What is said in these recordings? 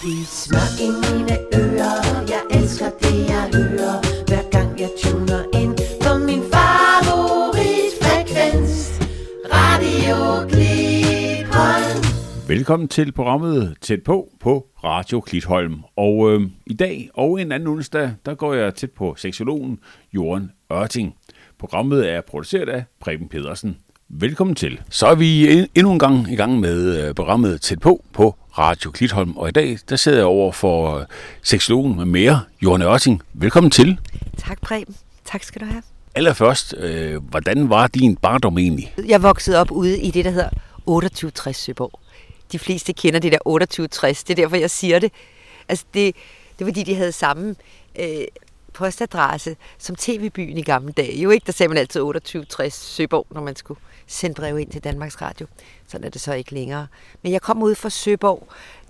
De smør i mine ører, jeg elsker det jeg hører, hver gang jeg tuner ind på min favoritfrekvens, Radio Klitholm. Velkommen til programmet Tæt på Radio Klitholm. Og i dag og en anden onsdag, der går jeg tæt på seksologen Jørgen Ørting. Programmet er produceret af Preben Pedersen. Velkommen til. Så er vi endnu en gang i gang med programmet Tæt på Radio Klitholm. Og i dag, der sidder jeg over for seksologen med mere, Jørgen Ørting. Velkommen til. Tak, Preben. Tak skal du have. Allerførst, hvordan var din barndom egentlig? Jeg voksede op ude i det, der hedder 2860 Søborg. De fleste kender det der 2860, det er derfor, jeg siger det. Altså, det er fordi, de havde samme postadresse som TV-byen i gamle dage. Jo ikke, der sagde man altid 2860 Søborg, når man skulle sende brev ind til Danmarks Radio. Sådan er det så ikke længere. Men jeg kom ud fra Søborg,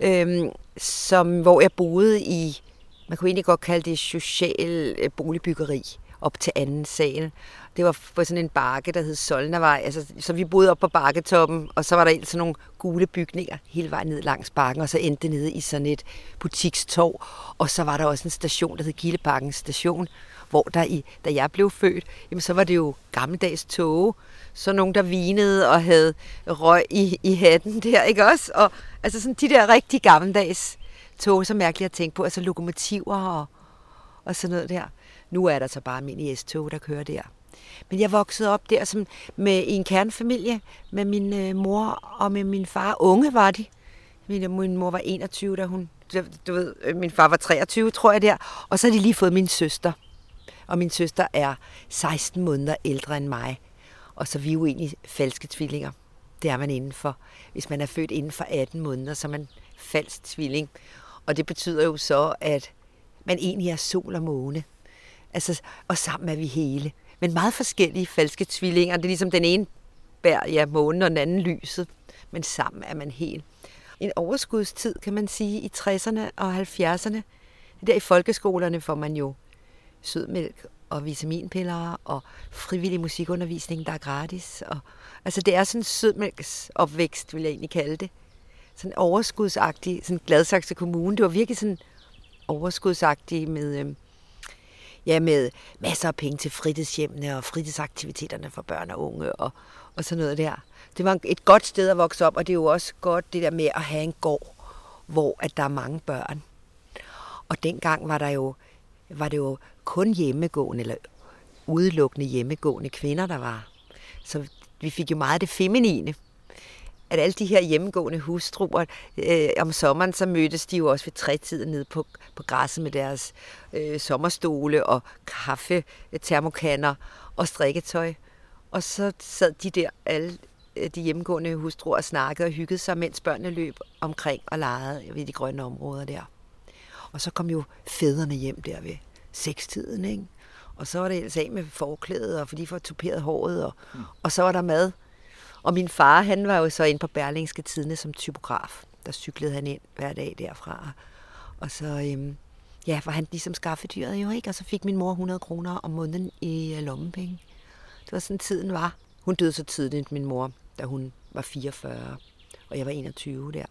hvor jeg boede i, man kunne egentlig godt kalde det social boligbyggeri, op til anden sal. Det var på sådan en bakke, der hed Solnavej. Altså, så vi boede op på bakketoppen, og så var der ellers sådan nogle gule bygninger hele vejen ned langs bakken, og så endte det nede i sådan et butikstorv. Og så var der også en station, der hed Gildebakkens station, hvor da jeg blev født, jamen, så var det jo gammeldags toge. Så nogen, der vinede og havde røg i hatten der, ikke også? Og altså sådan de der rigtig gammeldags toge, så mærkeligt at tænke på. Altså lokomotiver og sådan noget der. Nu er der så bare almindelige S-tog, der kører der. Men jeg voksede op der i en kernefamilie med min mor og med min far. Unge var de. Min mor var 21, da hun... Du ved, min far var 23, tror jeg der. Og så har de lige fået min søster. Og min søster er 16 måneder ældre end mig. Og så er vi jo egentlig falske tvillinger. Det er man indenfor. Hvis man er født inden for 18 måneder, så er man falsk tvilling. Og det betyder jo så, at man egentlig er sol og måne. Altså, og sammen er vi hele. Men meget forskellige falske tvillinger. Det er ligesom den ene bærer månen og den anden lyset. Men sammen er man hel. En overskudstid, kan man sige, i 60'erne og 70'erne. Der i folkeskolerne får man jo sødmælk og vitaminpiller og frivillig musikundervisning, der er gratis. Og, altså det er sådan en sødmælksopvækst, vil jeg egentlig kalde det. Sådan overskudsagtig, sådan Gladsaxe Kommune. Det var virkelig sådan overskudsagtig med masser af penge til fritidshjemmene og fritidsaktiviteterne for børn og unge og sådan noget der. Det var et godt sted at vokse op, og det er jo også godt det der med at have en gård, hvor at der er mange børn. Og dengang var det jo kun hjemmegående, eller udelukkende hjemmegående kvinder, der var. Så vi fik jo meget af det feminine. At alle de her hjemmegående hustruer, om sommeren, så mødtes de jo også ved 3-tiden nede på græsset med deres sommerstole og kaffe, termokanner og strikketøj. Og så sad de der, alle de hjemmegående hustruer, og snakkede og hyggede sig, mens børnene løb omkring og legede ved de grønne områder der. Og så kom jo fædrene hjem der ved 6-tiden, ikke? Og så var det ellers af med forklædet, og fordi de får tuperet håret, og så var der mad. Og min far, han var jo så inde på Berlingske Tidende som typograf. Der cyklede han ind hver dag derfra. Og så var han ligesom skaffedyret jo, ikke? Og så fik min mor 100 kroner om måneden i lommepenge. Det var sådan tiden var. Hun døde så tidligt, min mor, da hun var 44, og jeg var 21 der.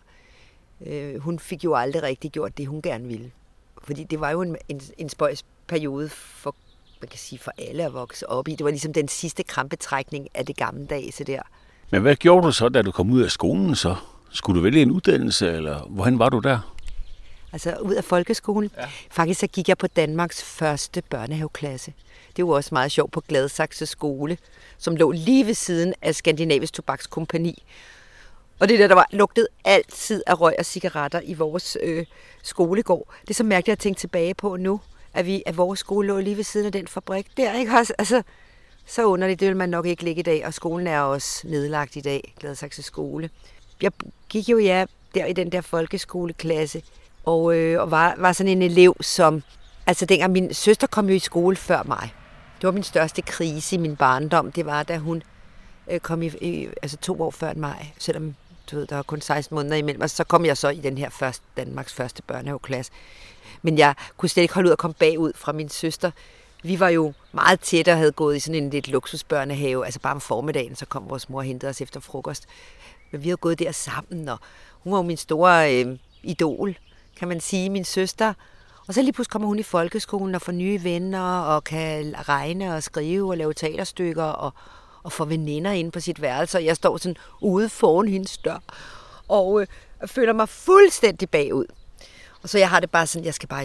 Hun fik jo aldrig rigtig gjort det, hun gerne ville. Fordi det var jo en spøjs periode for, man kan sige, for alle at vokse op i. Det var ligesom den sidste krampetrækning af det gammeldags der. Men hvad gjorde du så, da du kom ud af skolen så? Skulle du vælge en uddannelse, eller hvorhen var du der? Altså ud af folkeskolen. Ja. Faktisk så gik jeg på Danmarks første børnehaveklasse. Det var også meget sjovt på Gladsaxe skole, som lå lige ved siden af Skandinavisk Tobakskompagni. Og det der var lugtet altid af røg og cigaretter i vores skolegård. Det er så mærkeligt at tænke tilbage på nu, at vores skole lå lige ved siden af den fabrik der, ikke? Altså, så underligt, det vil man nok ikke ligge i dag, og skolen er også nedlagt i dag, Gladsaxe skole. Jeg gik jo der i den der folkeskoleklasse, og var sådan en elev, som... Altså dengang min søster kom jo i skole før mig. Det var min største krise i min barndom. Det var, da hun kom 2 år før mig, selvom du ved, der var kun 16 måneder imellem, og så kom jeg så i den her Danmarks første børnehaveklasse. Men jeg kunne slet ikke holde ud at komme bagud fra min søster. Vi var jo meget tæt og havde gået i sådan en lidt luksusbørnehave, altså bare om formiddagen, så kom vores mor og hentede os efter frokost. Men vi havde gået der sammen, og hun var jo min store idol. kan man sige, min søster. Og så lige pludselig kommer hun i folkeskolen og får nye venner og kan regne og skrive og lave teaterstykker og får veninder inde på sit værelse. Og jeg står sådan ude foran hendes dør og føler mig fuldstændig bagud. Og så jeg har det bare sådan, jeg skal bare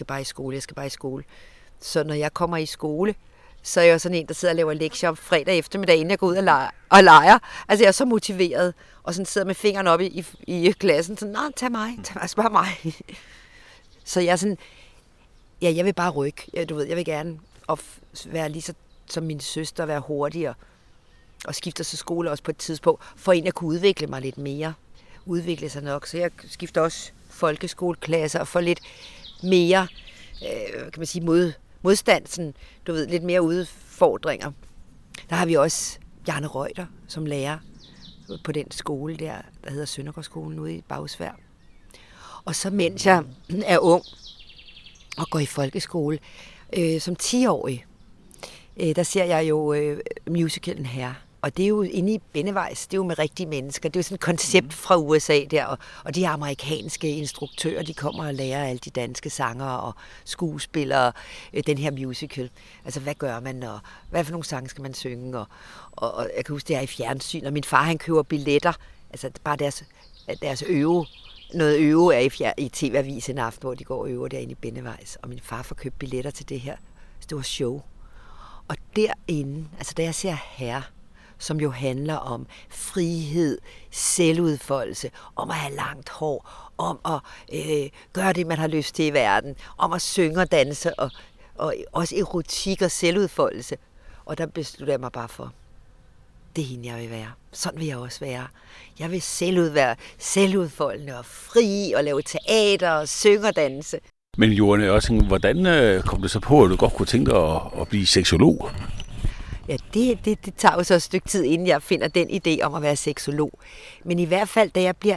i skole. Så når jeg kommer i skole, så er jeg sådan en, der sidder og laver lektier om fredag eftermiddag, inden jeg går ud og leger. Altså jeg er så motiveret, og sådan sidder med fingrene oppe i klassen, sådan, nej, tag mig, spørg mig. Så jeg er sådan, ja, jeg vil bare rykke. Ja, du ved, jeg vil gerne være lige så som min søster, være hurtigere og skifter så skole også på et tidspunkt, for en at kunne udvikle mig lidt mere. Udvikle sig nok, så jeg skifter også folkeskoleklasser og får lidt mere, kan man sige, modstand, sådan, du ved, lidt mere udfordringer. Der har vi også Bjarne Reuter som lærer på den skole der hedder Søndergaardskolen ude i Bagsværd. Og så mens jeg er ung og går i folkeskole, som 10-årig, der ser jeg jo musicalen Her. Og det er jo inde i Bennevejs, det er jo med rigtige mennesker. Det er jo sådan et koncept fra USA der, og de her amerikanske instruktører, de kommer og lærer alle de danske sangere og skuespillere den her musical. Altså, hvad gør man, og hvad for nogle sange skal man synge? Og jeg kan huske, det er i fjernsyn, og min far, han køber billetter, altså bare deres noget er i TV-avis en aften, hvor de går og øver derinde i Bennevejs, og min far får købt billetter til det her store show. Og derinde, altså da jeg ser Her, som jo handler om frihed, selvudfoldelse, om at have langt hår, om at gøre det, man har lyst til i verden, om at synge og danse, og også erotik og selvudfoldelse. Og der beslutter jeg mig bare for, det er hende, jeg vil være. Sådan vil jeg også være. Jeg vil være selvudfoldende og fri, og lave teater og synge og danse. Men Johan Ørting, hvordan kom det så på, at du godt kunne tænke dig at blive seksolog? Ja, det tager jo så et stykke tid, inden jeg finder den idé om at være seksolog. Men i hvert fald, da jeg bliver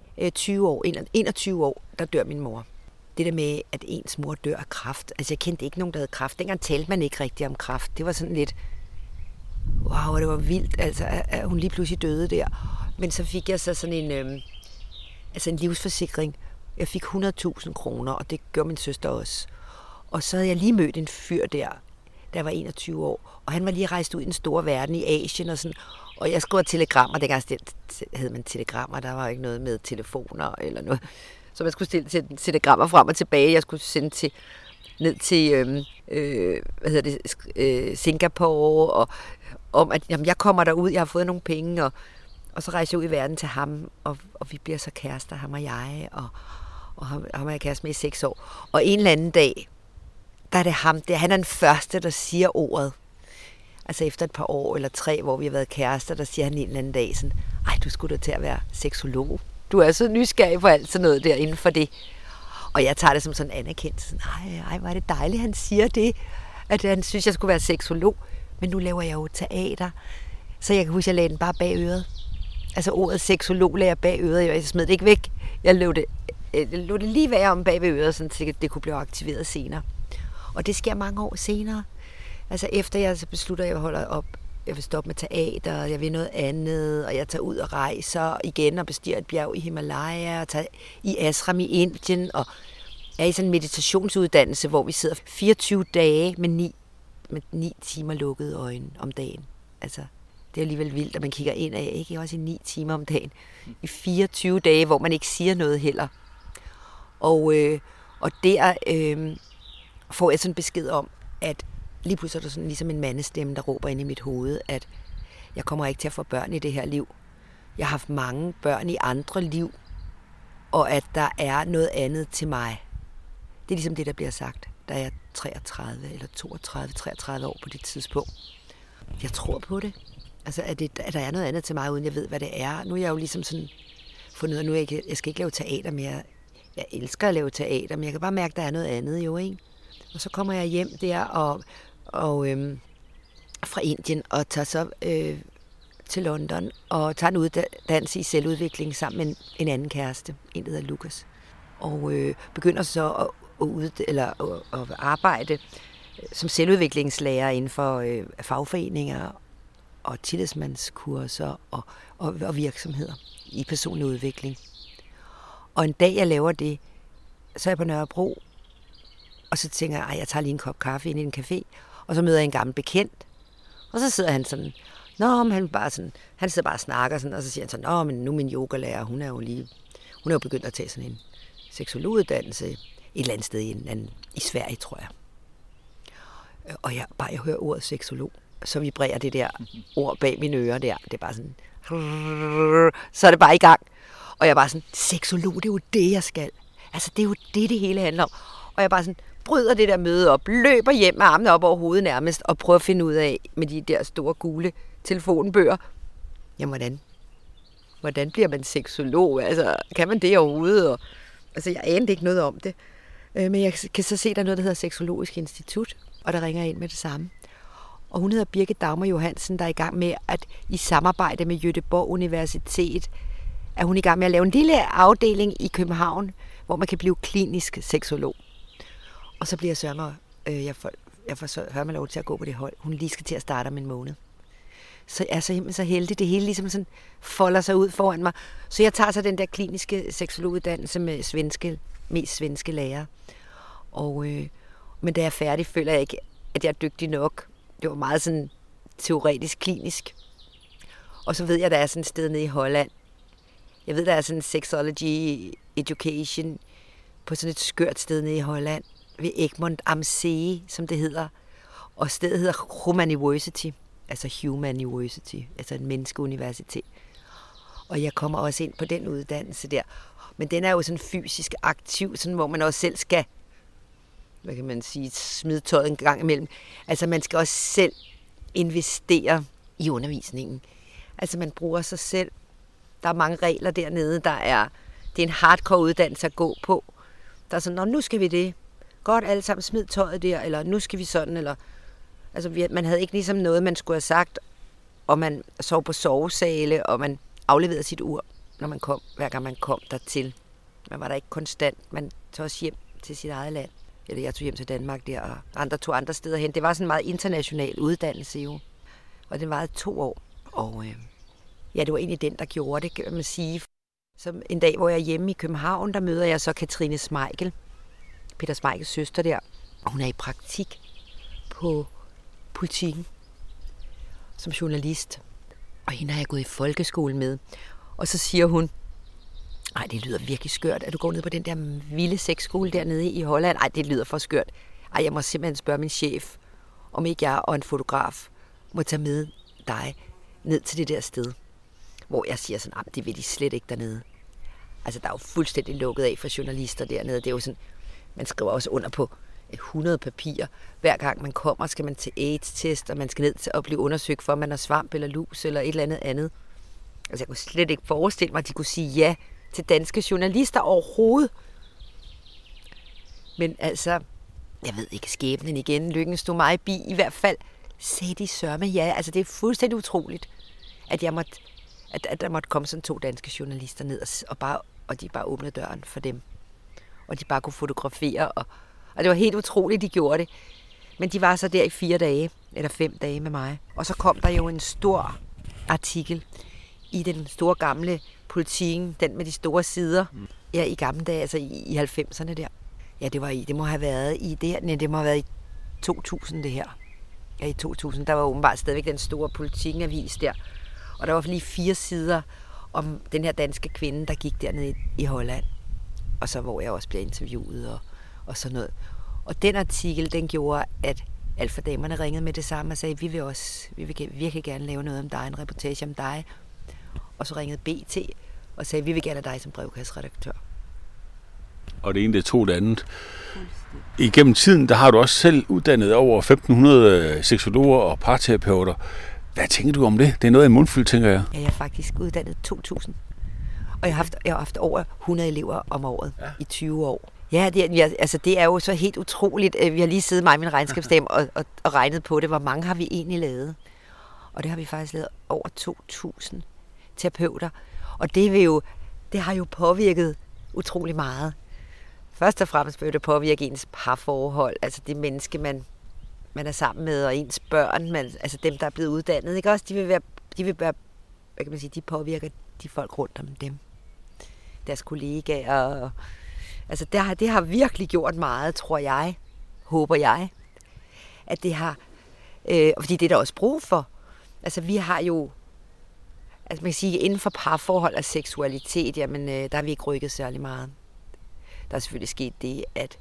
21 år, der dør min mor. Det der med, at ens mor dør af kræft. Altså, jeg kendte ikke nogen, der havde kræft. Dengang talte man ikke rigtig om kræft. Det var sådan lidt, wow, det var vildt, altså, at hun lige pludselig døde der. Men så fik jeg så sådan en livsforsikring. Jeg fik 100.000 kroner, og det gjorde min søster også. Og så havde jeg lige mødt en fyr der jeg var 21 år, og han var lige rejst ud i den store verden i Asien og sådan, og jeg skrev telegrammer, dengang havde man telegrammer, der var ikke noget med telefoner eller noget, så man skulle stille telegrammer frem og tilbage, jeg skulle sende ned til Singapore, og om at jamen, jeg kommer derud, jeg har fået nogle penge, og så rejser jeg ud i verden til ham, og vi bliver så kærester, ham og jeg, og ham er jeg kæreste med i 6 år, og en eller anden dag, der er det ham, han er den første, der siger ordet. Altså efter et par år eller 3, hvor vi har været kærester, der siger han en eller anden dag sådan, ej, du skulle da til at være seksolog. Du er så nysgerrig på alt sådan noget der inden for det. Og jeg tager det som sådan anerkendt. Sådan, ej, hvor er det dejligt, han siger det. At han synes, jeg skulle være seksolog. Men nu laver jeg jo teater. Så jeg kan huske, jeg lagde den bare bag øret. Altså ordet seksolog lagde jeg bag øret. Jeg smed det ikke væk. Jeg lå det lige være om bag ved øret, så det kunne blive aktiveret senere. Og det sker mange år senere. Altså efter jeg så beslutter, at jeg holder op, jeg vil stoppe med teater, jeg vil noget andet, og jeg tager ud og rejser igen og bestiger et bjerg i Himalaya, og tager i ashram i Indien, og er i sådan en meditationsuddannelse, hvor vi sidder 24 dage med 9 timer lukkede øjne om dagen. Altså, det er alligevel vildt, at man kigger ind af, ikke også i 9 timer om dagen, i 24 dage, hvor man ikke siger noget heller. Og der får jeg sådan besked om, at lige pludselig er der sådan ligesom en mandestemme, der råber ind i mit hoved, at jeg kommer ikke til at få børn i det her liv. Jeg har haft mange børn i andre liv, og at der er noget andet til mig. Det er ligesom det, der bliver sagt, da jeg er 33 eller 33 år på det tidspunkt. Jeg tror på det. Altså, at der er noget andet til mig, uden jeg ved, hvad det er. Nu er jeg jo ligesom sådan fundet ud af, jeg skal ikke lave teater mere. Jeg elsker at lave teater, men jeg kan bare mærke, at der er noget andet jo, ikke? Og så kommer jeg hjem der og fra Indien og tager så til London og tager en uddannelse i selvudvikling sammen med en anden kæreste, en der hedder Lukas. Og begynder så at arbejde som selvudviklingslærer inden for fagforeninger og tillidsmandskurser og virksomheder i personlig udvikling. Og en dag jeg laver det, så er jeg på Nørrebro, og så tænker jeg, jeg tager lige en kop kaffe ind i en café, og så møder jeg en gammel bekendt, og så sidder han sådan, men han sidder bare og snakker sådan, og så siger han sådan, men nu min yogalærer, hun er jo begyndt at tage sådan en seksologuddannelse et eller andet sted i Sverige, tror jeg. Og jeg hører ordet seksolog, så vibrerer det der ord bag mine ører der. Det er bare sådan, så er det bare i gang. Og jeg er bare sådan, seksolog, det er jo det, jeg skal. Altså, det er jo det hele handler om. Og jeg bare sådan, bryder det der møde op, løber hjem med armene op over hovedet nærmest, og prøver at finde ud af, med de der store gule telefonbøger, jamen hvordan bliver man seksolog? Altså, kan man det overhovedet? Altså, jeg anede ikke noget om det. Men jeg kan så se, der er noget, der hedder Seksologisk Institut, og der ringer jeg ind med det samme. Og hun hedder Birgit Dagmar Johansen, der er i gang med at i samarbejde med Göteborg Universitet, er hun i gang med at lave en lille afdeling i København, hvor man kan blive klinisk seksolog. Og så bliver jeg får så lov til at gå på det hold. Hun lige skal til at starte om en måned. Så jeg er så heldig. Det hele ligesom sådan folder sig ud foran mig. Så jeg tager så den der kliniske seksologuddannelse med mest svenske lærere. Men da jeg er færdig, føler jeg ikke, at jeg er dygtig nok. Det var meget sådan teoretisk klinisk. Og så ved jeg, at der er sådan et sted nede i Holland. Jeg ved, der er sådan en sexology education på sådan et skørt sted nede i Holland. Ved Egmont am See, som det hedder. Og stedet hedder Human University. Altså Human University. Altså en menneskeuniversitet. Og jeg kommer også ind på den uddannelse der. Men den er jo sådan fysisk aktiv, sådan hvor man også selv skal, hvad kan man sige, smide tøjet en gang imellem. Altså man skal også selv investere i undervisningen. Altså man bruger sig selv. Der er mange regler dernede, det er en hardcore uddannelse at gå på. Der er sådan, nu skal vi det. Godt alle sammen smid tøjet der, eller nu skal vi sådan, eller... Altså man havde ikke ligesom noget, man skulle have sagt, og man sov på sovesale, og man afleverede sit ur, når man kom, hver gang man kom dertil. Man var der ikke konstant. Man tog også hjem til sit eget land. Eller jeg tog hjem til Danmark der, og andre tog andre steder hen. Det var sådan en meget international uddannelse jo. Og den varede 2 år. Og det var egentlig den, der gjorde det, kan man sige. Så en dag, hvor jeg er hjemme i København, der møder jeg så Katrine Smeichel, Peter Smeichels søster der. Og hun er i praktik på Politiken som journalist. Og hende har jeg gået i folkeskole med. Og så siger hun, ej, det lyder virkelig skørt, at du går ned på den der vilde sexskole dernede i Holland. Ej, det lyder for skørt. Ej, jeg må simpelthen spørge min chef, om ikke jeg og en fotograf må tage med dig ned til det der sted. Hvor jeg siger sådan, det vil de slet ikke dernede. Altså, der er jo fuldstændig lukket af for journalister dernede. Det er jo sådan, man skriver også under på 100 papirer. Hver gang man kommer, skal man til AIDS-test, og man skal ned til at blive undersøgt for, om man har svamp eller lus eller et eller andet. Altså, jeg kunne slet ikke forestille mig, at de kunne sige ja til danske journalister overhovedet. Men altså, jeg ved ikke, skæbnen igen, lykken stod mig bi. I hvert fald sagde de sørme ja. Altså, det er fuldstændig utroligt, at der måtte komme sådan 2 danske journalister ned, og de bare åbnede døren for dem. Og de bare kunne fotografere, og det var helt utroligt, de gjorde det. Men de var så der i 4 dage, eller 5 dage med mig. Og så kom der jo en stor artikel i den store gamle Politiken, den med de store sider. Ja, i gamle dage, altså i 90'erne der. Ja, det må have været i 2000 det her. Ja, i 2000, der var åbenbart stadigvæk den store Politiken-avis der. Og der var lige 4 sider om den her danske kvinde, der gik dernede i Holland. Og så hvor jeg også blev interviewet og sådan noget. Og den artikel, den gjorde, at alfadamerne ringede med det samme og sagde, vi vil virkelig gerne lave noget om dig, en reportage om dig. Og så ringede BT og sagde, vi vil gerne have dig som brevkasseredaktør. Og det ene, det tog det andet. Igennem tiden, der har du også selv uddannet over 1500 seksologer og parterapeuter. Hvad tænker du om det? Det er noget af en mundfuld, tænker jeg. Ja, jeg har faktisk uddannet 2000. Og jeg har haft over 100 elever om året i 20 år. Ja, det er jo så helt utroligt. Vi har lige siddet mig og min regnskabsdame og regnet på det. Hvor mange har vi egentlig lavet? Og det har vi faktisk lavet over 2000 terapeuter. Og det har jo påvirket utrolig meget. Først og fremmest vil det påvirke ens parforhold. Altså det menneske, man er sammen med, og ens børn. Altså dem, der er blevet uddannet. Ikke også? De vil være, hvad kan man sige, de påvirker de folk rundt om dem. Deres kollegaer. Altså det har virkelig gjort meget, tror jeg, håber jeg, at det har, fordi det er der også brug for. Altså vi har jo, altså man kan sige, inden for parforhold og seksualitet, jamen der har vi ikke rykket særlig meget. Der er selvfølgelig sket det, at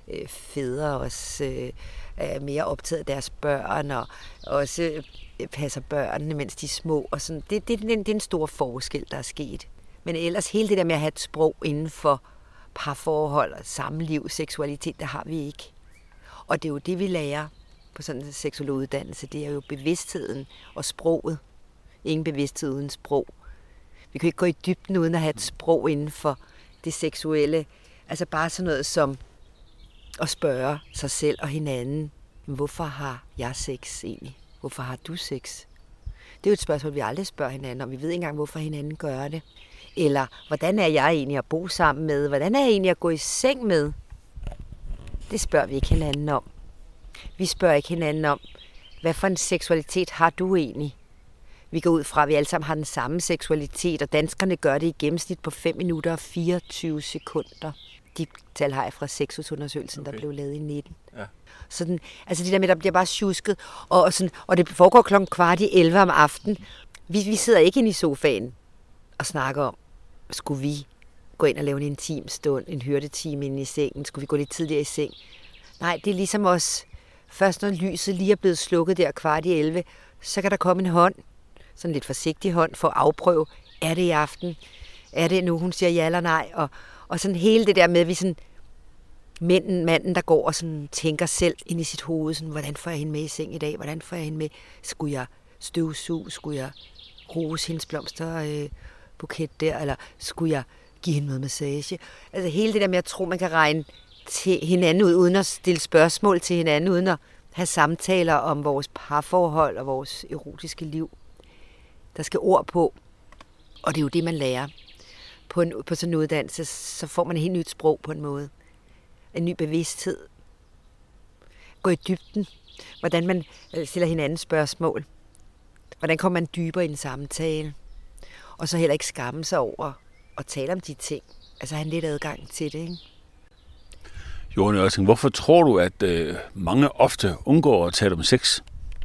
fædre også er mere optaget af deres børn, og også passer børnene, mens de er små. Og sådan. Det er en stor forskel, der er sket. Men ellers hele det der med at have et sprog inden for parforhold, samliv, seksualitet, det har vi ikke. Og det er jo det, vi lærer på sådan en seksologuddannelse. Det er jo bevidstheden og sproget. Ingen bevidsthed uden sprog. Vi kan ikke gå i dybden uden at have et sprog inden for det seksuelle. Altså bare sådan noget som at spørge sig selv og hinanden, hvorfor har jeg sex egentlig? Hvorfor har du sex? Det er jo et spørgsmål, vi aldrig spørger hinanden om. Vi ved ikke engang, hvorfor hinanden gør det. Eller, hvordan er jeg egentlig at bo sammen med? Hvordan er jeg egentlig at gå i seng med? Det spørger vi ikke hinanden om. Vi spørger ikke hinanden om, hvad for en seksualitet har du egentlig? Vi går ud fra, at vi alle sammen har den samme seksualitet, og danskerne gør det i gennemsnit på 5 minutter og 24 sekunder. De tal har jeg fra sexusundersøgelsen, der blev lavet i 19. Ja. Sådan, altså det der med, der bliver bare tjusket, og det foregår 11:15 om aftenen. Vi sidder ikke inde i sofaen og snakker om, skulle vi gå ind og lave en intim stund, en hyrdetime inde i sengen, skulle vi gå lidt tidligere i seng? Nej, det er ligesom os. Først når lyset lige er blevet slukket der 11:15, så kan der komme en hånd, sådan en lidt forsigtig hånd, for at afprøve, er det i aften? Er det nu, hun siger ja eller nej? Og sådan hele det der med, at vi sådan, manden, der går og sådan tænker selv ind i sit hoved, sådan, hvordan får jeg hende med i seng i dag? Hvordan får jeg hende med? Skulle jeg støvsuge? Skulle jeg rose hendes blomsterbuket der? Eller skulle jeg give hende noget massage? Altså hele det der med at tro, man kan regne til hinanden ud, uden at stille spørgsmål til hinanden, uden at have samtaler om vores parforhold og vores erotiske liv. Der skal ord på, og det er jo det, man lærer. På sådan en uddannelse, så får man et helt nyt sprog på en måde. En ny bevidsthed. Gå i dybden. Hvordan man stiller hinanden spørgsmål. Hvordan kommer man dybere i en samtale. Og så heller ikke skamme sig over at tale om de ting. Altså have en lidt adgang til det, ikke? Johan Ørting, hvorfor tror du, at mange ofte undgår at tale om sex?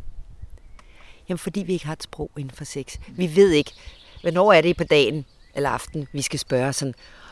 Jamen, fordi vi ikke har et sprog inden for sex. Vi ved ikke, hvornår er det på dagen eller aften, vi skal spørge sådan.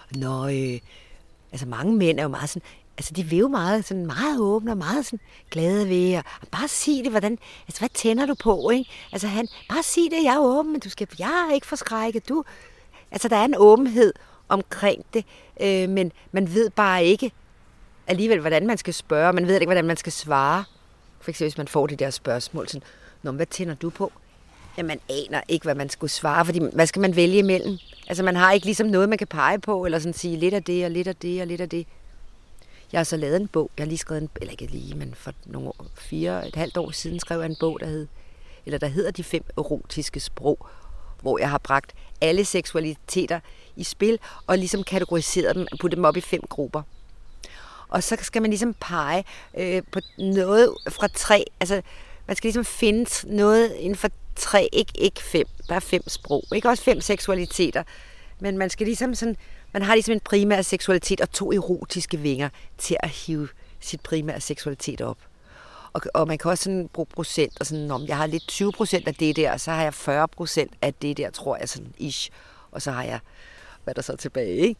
Altså mange mænd er jo meget sådan, altså de vil jo meget åbne og meget sådan glade ved, og bare sig det, hvordan, altså hvad tænder du på, ikke? Altså bare sig det, jeg er åben, men jeg er ikke forskrækket, du. Altså der er en åbenhed omkring det, men man ved bare ikke alligevel, hvordan man skal spørge, man ved ikke, hvordan man skal svare. For eksempel, hvis man får de der spørgsmål, sådan, hvad tænder du på? Jamen, man aner ikke, hvad man skulle svare, fordi hvad skal man vælge imellem? Altså, man har ikke ligesom noget, man kan pege på, eller sådan sige lidt af det, og lidt af det, og lidt af det. Jeg har så lavet en bog, jeg har lige skrevet eller ikke lige, men for nogle 4,5 år siden skrev jeg en bog, der hedder De 5 erotiske sprog, hvor jeg har bragt alle seksualiteter i spil, og ligesom kategoriseret dem og puttet dem op i 5 grupper. Og så skal man ligesom pege på noget fra 3, altså man skal ligesom finde noget inden for 3, ikke 5. Der er 5 sprog, ikke også 5 seksualiteter. Men man skal ligesom sådan, man har ligesom en primær seksualitet og 2 erotiske vinger til at hive sit primære seksualitet op. Og man kan også sådan bruge procent, og sådan, om jeg har lidt 20% af det der, og så har jeg 40% af det der, tror jeg, sådan ish. Og så har jeg, hvad der så er tilbage, ikke?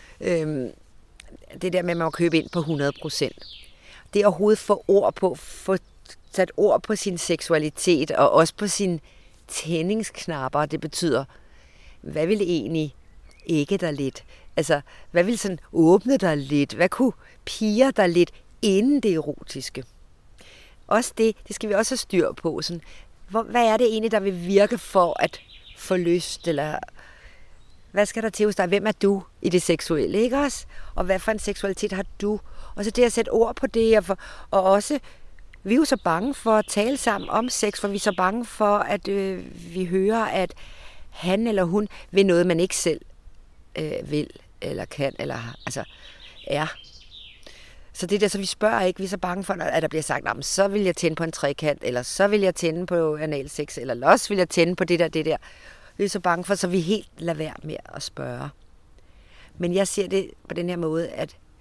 Det der med, at man må købe ind på 100%. Det er overhovedet få sat ord på sin seksualitet, og også på sine tændingsknapper. Det betyder, hvad vil egentlig ikke dig lidt? Altså, hvad vil sådan åbne dig lidt? Hvad kunne pirre dig lidt inden det erotiske? Også det skal vi også have styr på. Sådan, hvad er det egentlig, der vil virke for at få lyst? Eller hvad skal der til hos dig? Hvem er du i det seksuelle, ikke også? Og hvad for en seksualitet har du? Og så det at sætte ord på det, og også, vi er jo så bange for at tale sammen om sex, for vi er så bange for, at vi hører, at han eller hun vil noget, man ikke selv vil, eller kan, eller altså er. Så det der, så vi spørger ikke, vi er så bange for, at der bliver sagt, så vil jeg tænde på en trekant, eller så vil jeg tænde på analsex, eller også vil jeg tænde på det der. Vi er så bange for, så vi helt lader være med at spørge. Men jeg ser det på den her måde, at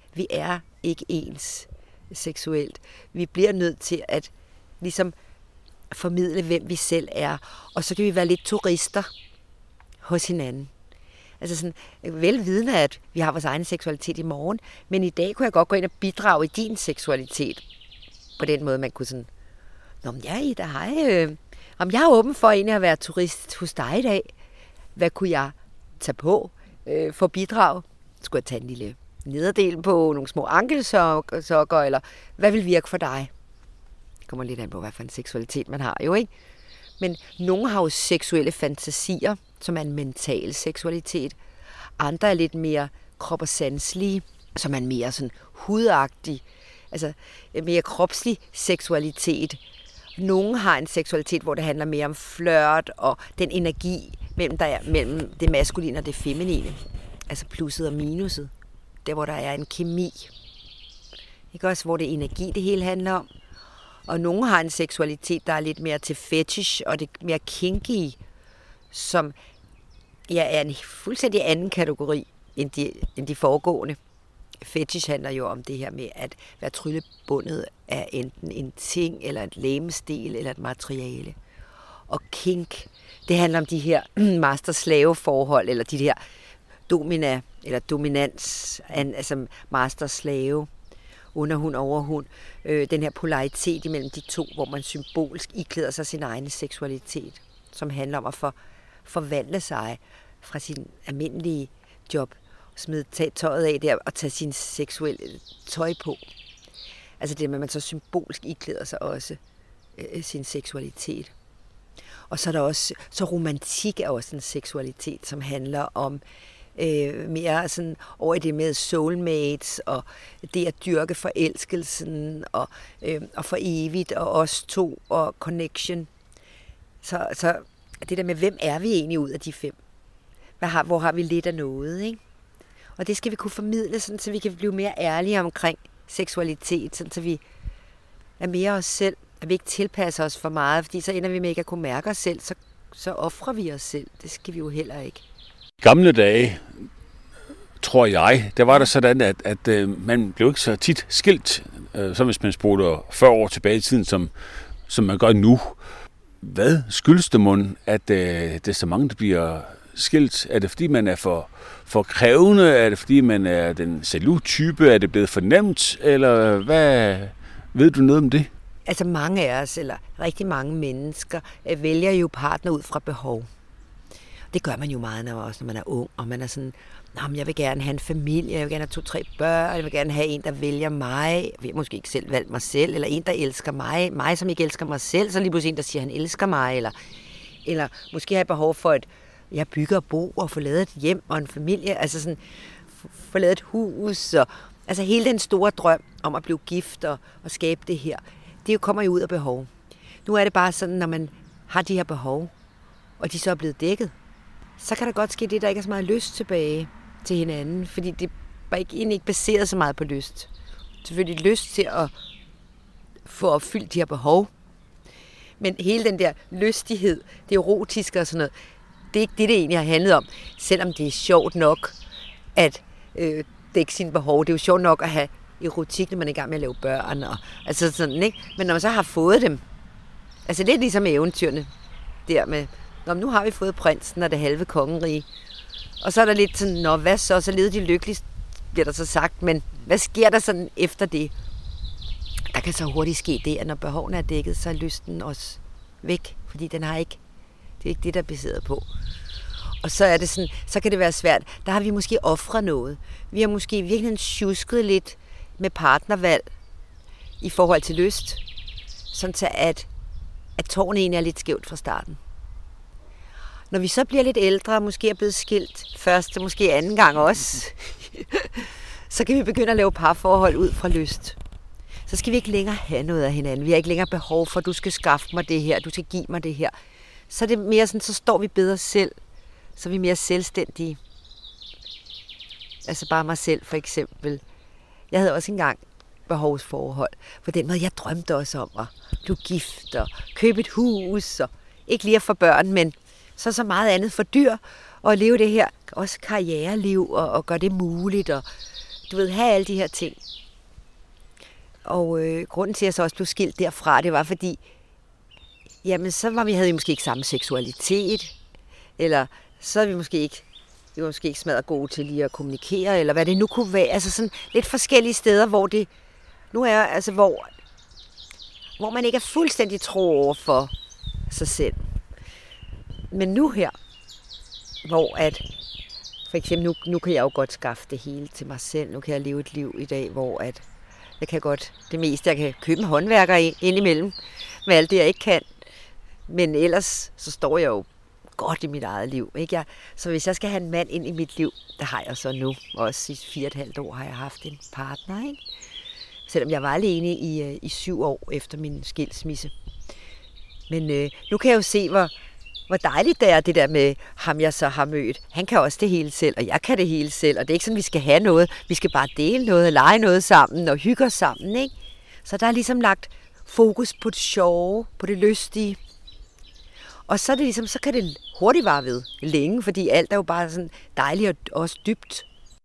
vi er ikke ens seksuelt. Vi bliver nødt til at ligesom formidle, hvem vi selv er. Og så kan vi være lidt turister hos hinanden. Altså sådan, velvidende, at vi har vores egen seksualitet i morgen, men i dag kunne jeg godt gå ind og bidrage i din seksualitet. På den måde, man kunne sådan, nå, men ja, Ida, hej. Om jeg er åben for egentlig at være turist hos dig i dag. Hvad kunne jeg tage på for bidrag? Skulle jeg tage en lille nederdel på, nogle små ankelsokker, eller hvad vil virke for dig? Det kommer lidt an på, hvad for en seksualitet man har jo, ikke? Men nogle har jo seksuelle fantasier, som er en mental seksualitet. Andre er lidt mere krop- og sanselige, som er en mere sådan hudagtig, altså mere kropslig seksualitet. Nogle har en seksualitet, hvor det handler mere om flirt og den energi mellem det maskuline og det feminine. Altså plusset og minuset. Der, hvor der er en kemi. Ikke også, hvor det er energi, det hele handler om. Og nogle har en seksualitet, der er lidt mere til fetish og det mere kinky, som er en fuldstændig anden kategori end de foregående. Fetish handler jo om det her med at være tryllebundet af enten en ting, eller et legemsdel, eller et materiale. Og kink, det handler om de her master-slave-forhold, eller de her dominans, altså master-slave, underhund, overhund. Den her polaritet imellem de to, hvor man symbolsk iklæder sig sin egen seksualitet, som handler om at forvandle sig fra sin almindelige job, tage tøjet af der og tage sin seksuelle tøj på. Altså det med, at man så symbolsk iklæder sig også sin seksualitet. Og så er der også, så romantik er også en seksualitet, som handler om mere sådan over i det med soulmates, og det at dyrke forelskelsen, og for evigt, og os to, og connection. Så det der med, hvem er vi egentlig ud af de 5? Hvor har vi lidt af noget, ikke? Og det skal vi kunne formidle, sådan, så vi kan blive mere ærlige omkring seksualitet, sådan, så vi er mere os selv, at vi ikke tilpasser os for meget, fordi så ender vi med ikke at kunne mærke os selv, så offrer vi os selv. Det skal vi jo heller ikke. I gamle dage, tror jeg, der var der sådan, at man blev ikke så tit skilt, som hvis man spurgte 40 år tilbage i tiden, som man gør nu. Hvad skyldes det mon, at det er så mange, der bliver skilt? Er det fordi, man er for krævende? Er det fordi, man er den jaloux-type? Er det blevet for nemt? Eller hvad ved du noget om det? Altså mange af os, eller rigtig mange mennesker, vælger jo partner ud fra behov. Det gør man jo meget, når man er ung, og man er sådan, jeg vil gerne have en familie, jeg vil gerne have 2-3 børn, jeg vil gerne have en, der vælger mig, jeg vil måske ikke selv valgt mig selv, eller en, der elsker mig som ikke elsker mig selv, så lige pludselig en, der siger, han elsker mig, eller måske har jeg behov for, at jeg bygger og bo og får lavet et hjem og en familie, altså sådan, få lavet et hus, og altså hele den store drøm om at blive gift og skabe det her, det kommer jo ud af behov. Nu er det bare sådan, når man har de her behov, og de så er blevet dækket, så kan der godt ske det, der ikke er så meget lyst tilbage til hinanden, fordi det var egentlig ikke baseret så meget på lyst. Selvfølgelig lyst til at få opfyldt de her behov, men hele den der lystighed, det erotiske og sådan noget, det er ikke det egentlig har handlet om, selvom det er sjovt nok at dække sine behov. Det er jo sjovt nok at have erotik, når man er i gang med at lave børn, og, altså sådan, ikke? Men når man så har fået dem, altså det er ligesom eventyrene der med, nu har vi fået prinsen og det halve kongerige. Og så er der lidt sådan, hvad så levede de lykkeligt, bliver der så sagt, men hvad sker der sådan efter det? Der kan så hurtigt ske det, at når behovene er dækket, så er lysten også væk, fordi det er ikke det, der er baseret på. Og så er det sådan, så kan det være svært. Der har vi måske ofret noget. Vi har måske i virkeligheden sjusket lidt med partnervalg i forhold til lyst, sådan så at tårnet egentlig er lidt skævt fra starten. Når vi så bliver lidt ældre, måske er blevet skilt første, måske anden gang også, så kan vi begynde at lave parforhold ud fra lyst. Så skal vi ikke længere have noget af hinanden. Vi har ikke længere behov for, at du skal skaffe mig det her, du skal give mig det her. Så er det mere sådan, så står vi bedre selv. Så er vi mere selvstændige. Altså bare mig selv for eksempel. Jeg havde også engang behovsforhold. På den måde, jeg drømte også om at blive gift og købe et hus. Og ikke lige at få børn, men så meget andet for dyr. Og leve det her også karriereliv og gøre det muligt. Og du ved, have alle de her ting. Og grunden til, at jeg så også blev skilt derfra, det var fordi, jamen så havde vi måske ikke samme seksualitet, eller så er vi måske ikke smadret gode til lige at kommunikere, eller hvad det nu kunne være. Altså sådan lidt forskellige steder, hvor det nu er, altså hvor man ikke er fuldstændig tro over for sig selv. Men nu her, hvor at, for eksempel nu kan jeg jo godt skaffe det hele til mig selv. Nu kan jeg leve et liv i dag, hvor at jeg kan godt det meste. Jeg kan købe en håndværker indimellem med alt det, jeg ikke kan. Men ellers så står jeg jo godt i mit eget liv. Ikke? Så hvis jeg skal have en mand ind i mit liv, det har jeg så nu. Også i 4,5 år har jeg haft en partner. Ikke? Selvom jeg var alene i 7 år efter min skilsmisse. Men nu kan jeg jo se, hvor dejligt det er, det der med ham, jeg så har mødt. Han kan også det hele selv, og jeg kan det hele selv. Og det er ikke sådan, vi skal have noget. Vi skal bare dele noget, lege noget sammen og hygge os sammen. Ikke? Så der er ligesom lagt fokus på det sjove, på det lystige. Og så er det ligesom, så kan det hurtigt vare ved længe, fordi alt er jo bare sådan dejligt og også dybt.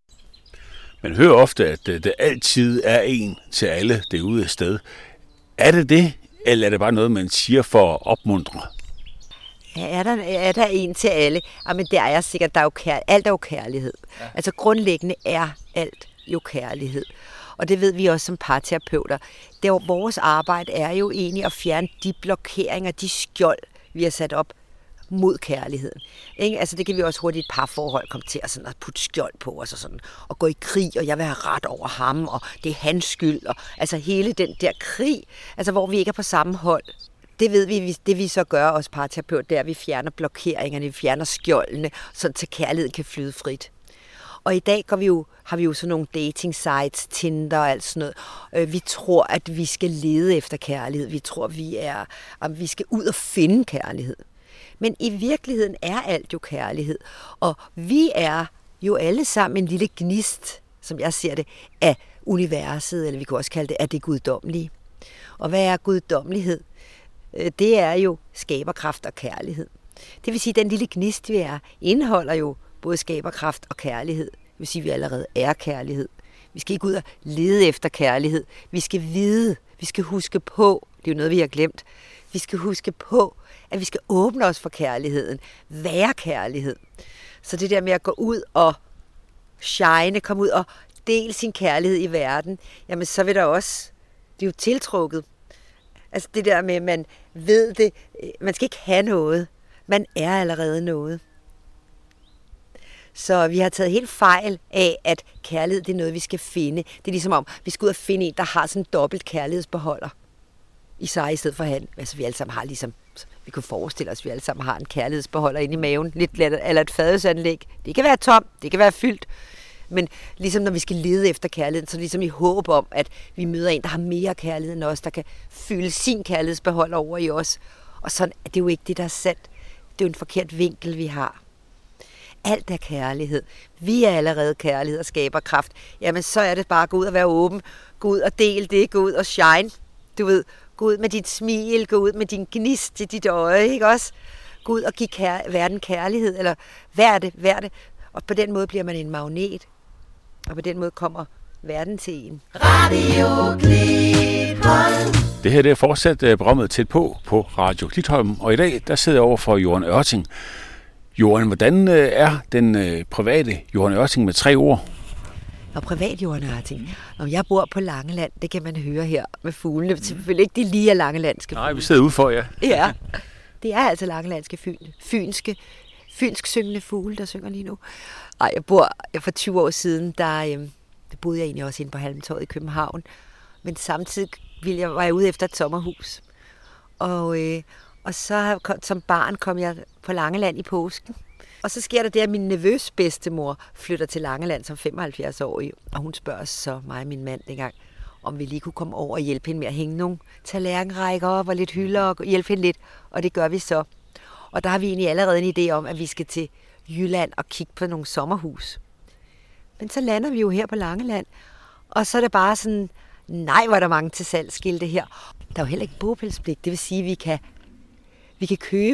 Man hører ofte, at det altid er en til alle derude af sted. Er det det, eller er det bare noget, man siger for at opmuntre? Ja, er der en til alle? Jamen det er jeg sikkert. Der er jo alt er jo kærlighed. Ja. Altså grundlæggende er alt jo kærlighed. Og det ved vi også som parterapeuter. Vores arbejde er jo egentlig at fjerne de blokeringer, de skjold, vi har sat op mod kærligheden. Ikke? Altså det kan vi også hurtigt i et parforhold komme til at putte skjold på os og sådan, og gå i krig, og jeg vil have ret over ham, og det er hans skyld, og altså hele den der krig, altså hvor vi ikke er på samme hold. Det ved vi, det vi så gør os parterapeut, det er, at vi fjerner blokeringerne, vi fjerner skjoldene, så til kærligheden kan flyde frit. Og i dag har vi jo sådan nogle dating sites, Tinder og alt sådan noget. Vi tror, at vi skal lede efter kærlighed. Vi tror, at vi skal ud og finde kærlighed. Men i virkeligheden er alt jo kærlighed. Og vi er jo alle sammen en lille gnist, som jeg ser det, af universet, eller vi kan også kalde det af det guddommelige. Og hvad er guddommelighed? Det er jo skaberkraft og kærlighed. Det vil sige, at den lille gnist, vi er, indeholder jo både skaberkraft og kærlighed. Det vil sige, at vi allerede er kærlighed. Vi skal ikke ud og lede efter kærlighed. Vi skal vide, vi skal huske på, det er jo noget, vi har glemt, vi skal huske på, at vi skal åbne os for kærligheden, være kærlighed. Så det der med at gå ud og shine, komme ud og dele sin kærlighed i verden, jamen så vil der også, det er jo tiltrukket. Altså det der med, at man ved det, man skal ikke have noget, man er allerede noget. Så vi har taget helt fejl af, at kærlighed det er noget, vi skal finde. Det er ligesom om, vi skal ud og finde en, der har sådan en dobbelt kærlighedsbeholder i sig, i stedet for han. Altså vi alle sammen har ligesom, vi kunne forestille os, at vi alle sammen har en kærlighedsbeholder inde i maven, lidt eller et fadelsanlæg. Det kan være tom, det kan være fyldt. Men ligesom når vi skal lede efter kærligheden, så ligesom i håb om, at vi møder en, der har mere kærlighed end os, der kan fylde sin kærlighedsbeholder over i os. Og sådan er det jo ikke det, der er sandt. Det er jo en forkert vinkel, vi har. Alt er kærlighed. Vi er allerede kærlighed og skaberkraft. Jamen så er det bare at gå ud og være åben. Gå ud og dele det. Gå ud og shine. Du ved, gå ud med dit smil. Gå ud med din gnist i dit øje. Ikke også? Gå ud og give verden kærlighed. Eller vær det. Og på den måde bliver man en magnet. Og på den måde kommer verden til en. Radio Klitholm. Det her det er fortsat programmet Tæt på Radio Klitholm. Og i dag der sidder jeg over for Johan Ørting. Johan, hvordan er den private Johan Ørting med 3 ord? Og privat Johan Ørting. Når jeg bor på Langeland, det kan man høre her med fuglene. Selvfølgelig ikke de lige er langelandske fugle. Nej, vi sidder udenfor, ja. Ja, det er altså langelandske fynsk syngende fugle, der synger lige nu. Ej, for 20 år siden, der boede jeg egentlig også inde på Halmtorvet i København. Men samtidig var jeg ude efter et sommerhus. Og så som barn kom jeg på Langeland i påsken. Og så sker der det, at min nevøs bedstemor flytter til Langeland som 75-årig. Og hun spørger så mig og min mand dengang, om vi lige kunne komme over og hjælpe hende med at hænge nogle tallerkenrækker op og lidt hylder og hjælpe hende lidt. Og det gør vi så. Og der har vi egentlig allerede en idé om, at vi skal til Jylland og kigge på nogle sommerhus. Men så lander vi jo her på Langeland. Og så er det bare sådan, nej, hvor er der mange til salgsskilte her. Der er jo heller ikke bopælspligt. Det vil sige, at vi kan købe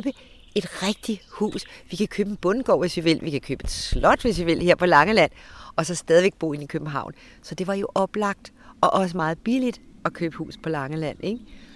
et rigtigt hus. Vi kan købe en bondegård, hvis vi vil. Vi kan købe et slot, hvis vi vil, her på Langeland. Og så stadigvæk bo inde i København. Så det var jo oplagt og også meget billigt at købe hus på Langeland, ikke?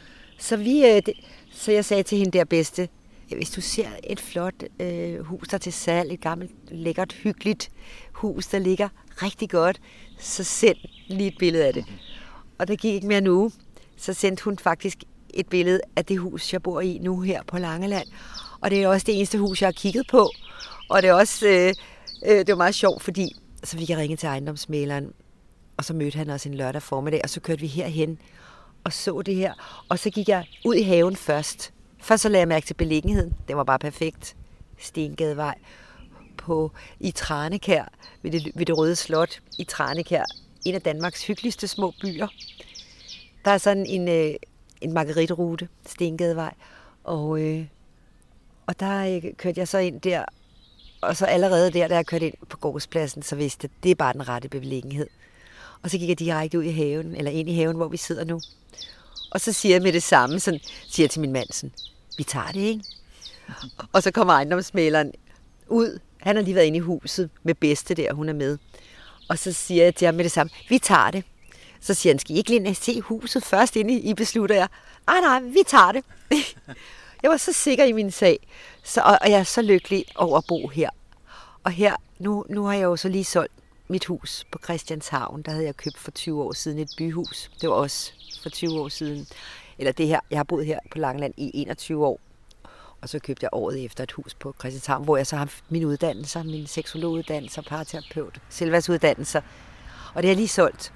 Så jeg sagde til hende der bedste, hvis du ser et flot hus, der til salg, et gammelt, lækkert, hyggeligt hus, der ligger rigtig godt, så send lige et billede af det. Og der gik ikke mere en uge, så sendte hun faktisk et billede af det hus, jeg bor i nu her på Langeland. Og det er også det eneste hus, jeg har kigget på. Og det er også det var meget sjovt, fordi så vi kan ringe til ejendomsmæleren, og så mødte han os en lørdag formiddag, og så kørte vi herhen og så det her. Og så gik jeg ud i haven først. Først så lagde jeg mærke til beliggenheden. Det var bare perfekt. Stengadevej i Tranekær, ved det Røde Slot i Tranekær. En af Danmarks hyggeligste små byer. Der er sådan en margaritrute, Stengadevej. Og der kørte jeg så ind der. Og så allerede der, da jeg kørte ind på gårdspladsen, så vidste jeg, at det er bare den rette beliggenhed. Og så gik jeg direkte ud i haven, eller ind i haven, hvor vi sidder nu. Og så siger jeg med det samme, sådan, siger jeg til min mand, sådan, vi tager det, ikke? Og så kommer ejendomsmæleren ud. Han har lige været inde i huset med bedste der, hun er med. Og så siger jeg til ham med det samme, vi tager det. Så siger han, skal I ikke lige se huset først, inden I beslutter jer? Nej, vi tager det. Jeg var så sikker i min sag, og jeg er så lykkelig over at bo her. Og her, nu har jeg jo så lige solgt mit hus på Christianshavn. Der havde jeg købt for 20 år siden et byhus. Det var også for 20 år siden. Eller det her, jeg har boet her på Langeland i 21 år. Og så købte jeg året efter et hus på Christianshavn, hvor jeg så har mine uddannelser, min seksologuddannelse, parterapeut, selvværdsuddannelser. Og det har jeg lige solgt.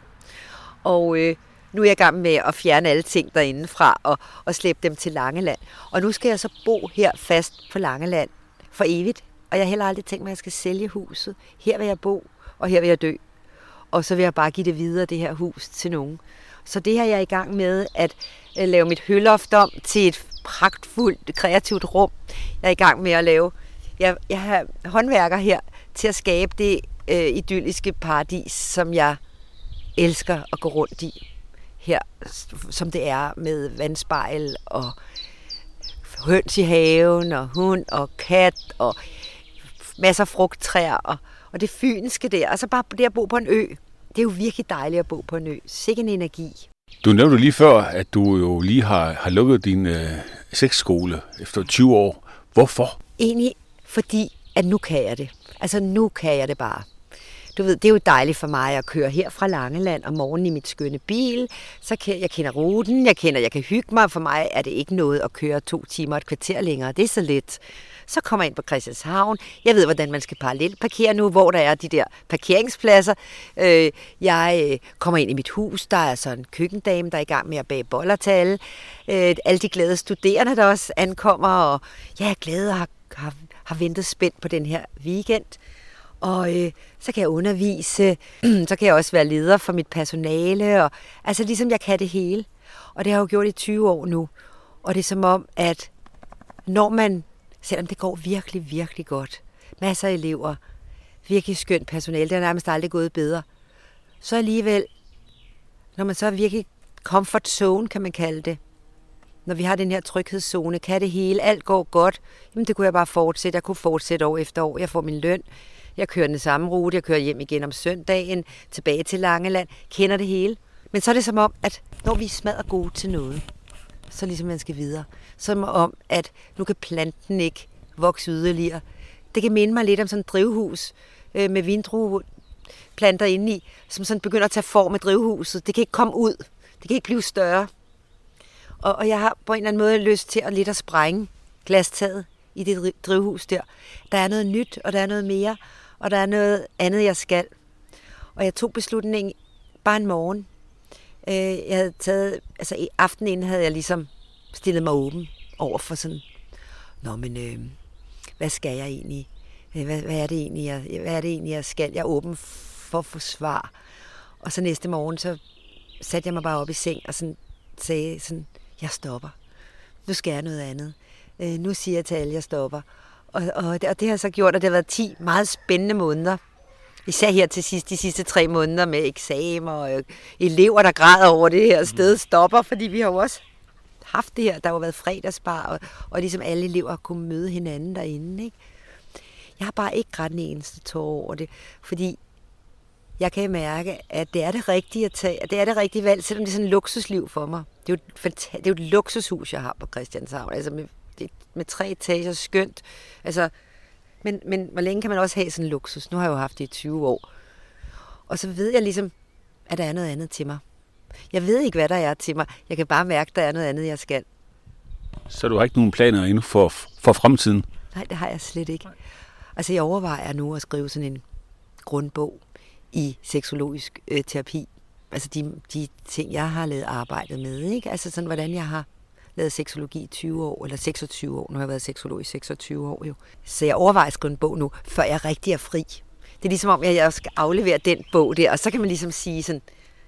Og nu er jeg i gang med at fjerne alle ting derindefra og slæbe dem til Langeland. Og nu skal jeg så bo her fast på Langeland for evigt. Og jeg har heller aldrig tænkt mig, at jeg skal sælge huset. Her vil jeg bo, og her vil jeg dø. Og så vil jeg bare give det videre, det her hus, til nogen. Så det her jeg er i gang med at lave mit høloft om til et pragtfuldt, kreativt rum. Jeg er i gang med at lave... Jeg har håndværker her til at skabe det idylliske paradis, som jeg elsker at gå rundt i. Her, som det er med vandspejl og høns i haven og hund og kat og masser af frugttræer og det fynske der. Altså bare det at bo på en ø. Det er jo virkelig dejligt at bo på en ø. Sikke en energi. Du nævnte lige før, at du jo lige har lukket din sexskole efter 20 år. Hvorfor? Egentlig fordi, at nu kan jeg det. Altså nu kan jeg det bare. Du ved, det er jo dejligt for mig at køre her fra Langeland om morgenen i mit skønne bil. Så jeg kender ruten, jeg kan hygge mig. For mig er det ikke noget at køre 2 timer et kvarter længere. Det er så let. Så kommer jeg ind på Christianshavn. Jeg ved, hvordan man skal parallelparkere nu, hvor der er de der parkeringspladser. Jeg kommer ind i mit hus. Der er så en køkkendame, der er i gang med at bage boller til alle. Alle de glade studerende, der også ankommer. Og jeg er glad og har ventet spændt på den her weekend. Og så kan jeg undervise, så kan jeg også være leder for mit personale, og altså ligesom jeg kan det hele. Og det har jeg jo gjort i 20 år nu. Og det er som om, at når man, selvom det går virkelig, virkelig godt, masser af elever, virkelig skønt personale, det er nærmest aldrig gået bedre, så alligevel, når man så er virkelig comfort zone, kan man kalde det, når vi har den her tryghedszone, kan det hele, alt går godt, jamen det kunne jeg bare fortsætte. Jeg kunne fortsætte år efter år. Jeg får min løn. Jeg kører den samme rute, jeg kører hjem igen om søndagen, tilbage til Langeland, kender det hele. Men så er det som om, at når vi smadrer gode til noget, så ligesom man skal videre. Som om, at nu kan planten ikke vokse yderligere. Det kan minde mig lidt om sådan et drivhus med vindrueplanter indeni, som sådan begynder at tage form af drivhuset. Det kan ikke komme ud. Det kan ikke blive større. Og jeg har på en eller anden måde lyst til at sprænge glastaget i det drivhus der. Der er noget nyt, og der er noget mere, og der er noget andet, jeg skal. Og jeg tog beslutningen bare en morgen. Jeg havde taget, altså i aftenen inden havde jeg ligesom stillet mig åben over for sådan, hvad skal jeg egentlig? Hvad er det egentlig, jeg skal? Jeg er åben for at få svar. Og så næste morgen, så satte jeg mig bare op i seng og sådan sagde sådan, jeg stopper. Nu skal jeg noget andet. Nu siger jeg til alle, jeg stopper. Og det har så gjort, at det har været 10 meget spændende måneder. Især her til sidst, de sidste 3 måneder med eksamen og elever, der græder over det her sted stopper, fordi vi har jo også haft det her. Der har jo været fredagsbar, og ligesom alle elever har kunnet møde hinanden derinde, ikke? Jeg har bare ikke ret en eneste tår over det, fordi jeg kan mærke, at det er det rigtige at tage, at det er det rigtige valg, selvom det er sådan et luksusliv for mig. Det er jo et luksushus, jeg har på Christianshavn, altså med 3 etager, skønt. Altså, men hvor længe kan man også have sådan en luksus? Nu har jeg jo haft det i 20 år. Og så ved jeg ligesom, at der er noget andet til mig. Jeg ved ikke, hvad der er til mig. Jeg kan bare mærke, at der er noget andet, jeg skal. Så du har ikke nogen planer endnu for fremtiden? Nej, det har jeg slet ikke. Altså, jeg overvejer nu at skrive sådan en grundbog i seksologisk terapi. Altså de ting, jeg har lavet arbejdet med, ikke? Altså sådan, hvordan jeg har lavet seksologi i 20 år, eller 26 år. Nu har jeg været seksolog i 26 år jo. Så jeg overvejer at skrive en bog nu, før jeg rigtig er fri. Det er ligesom om, at jeg skal aflevere den bog der, og så kan man ligesom sige sådan,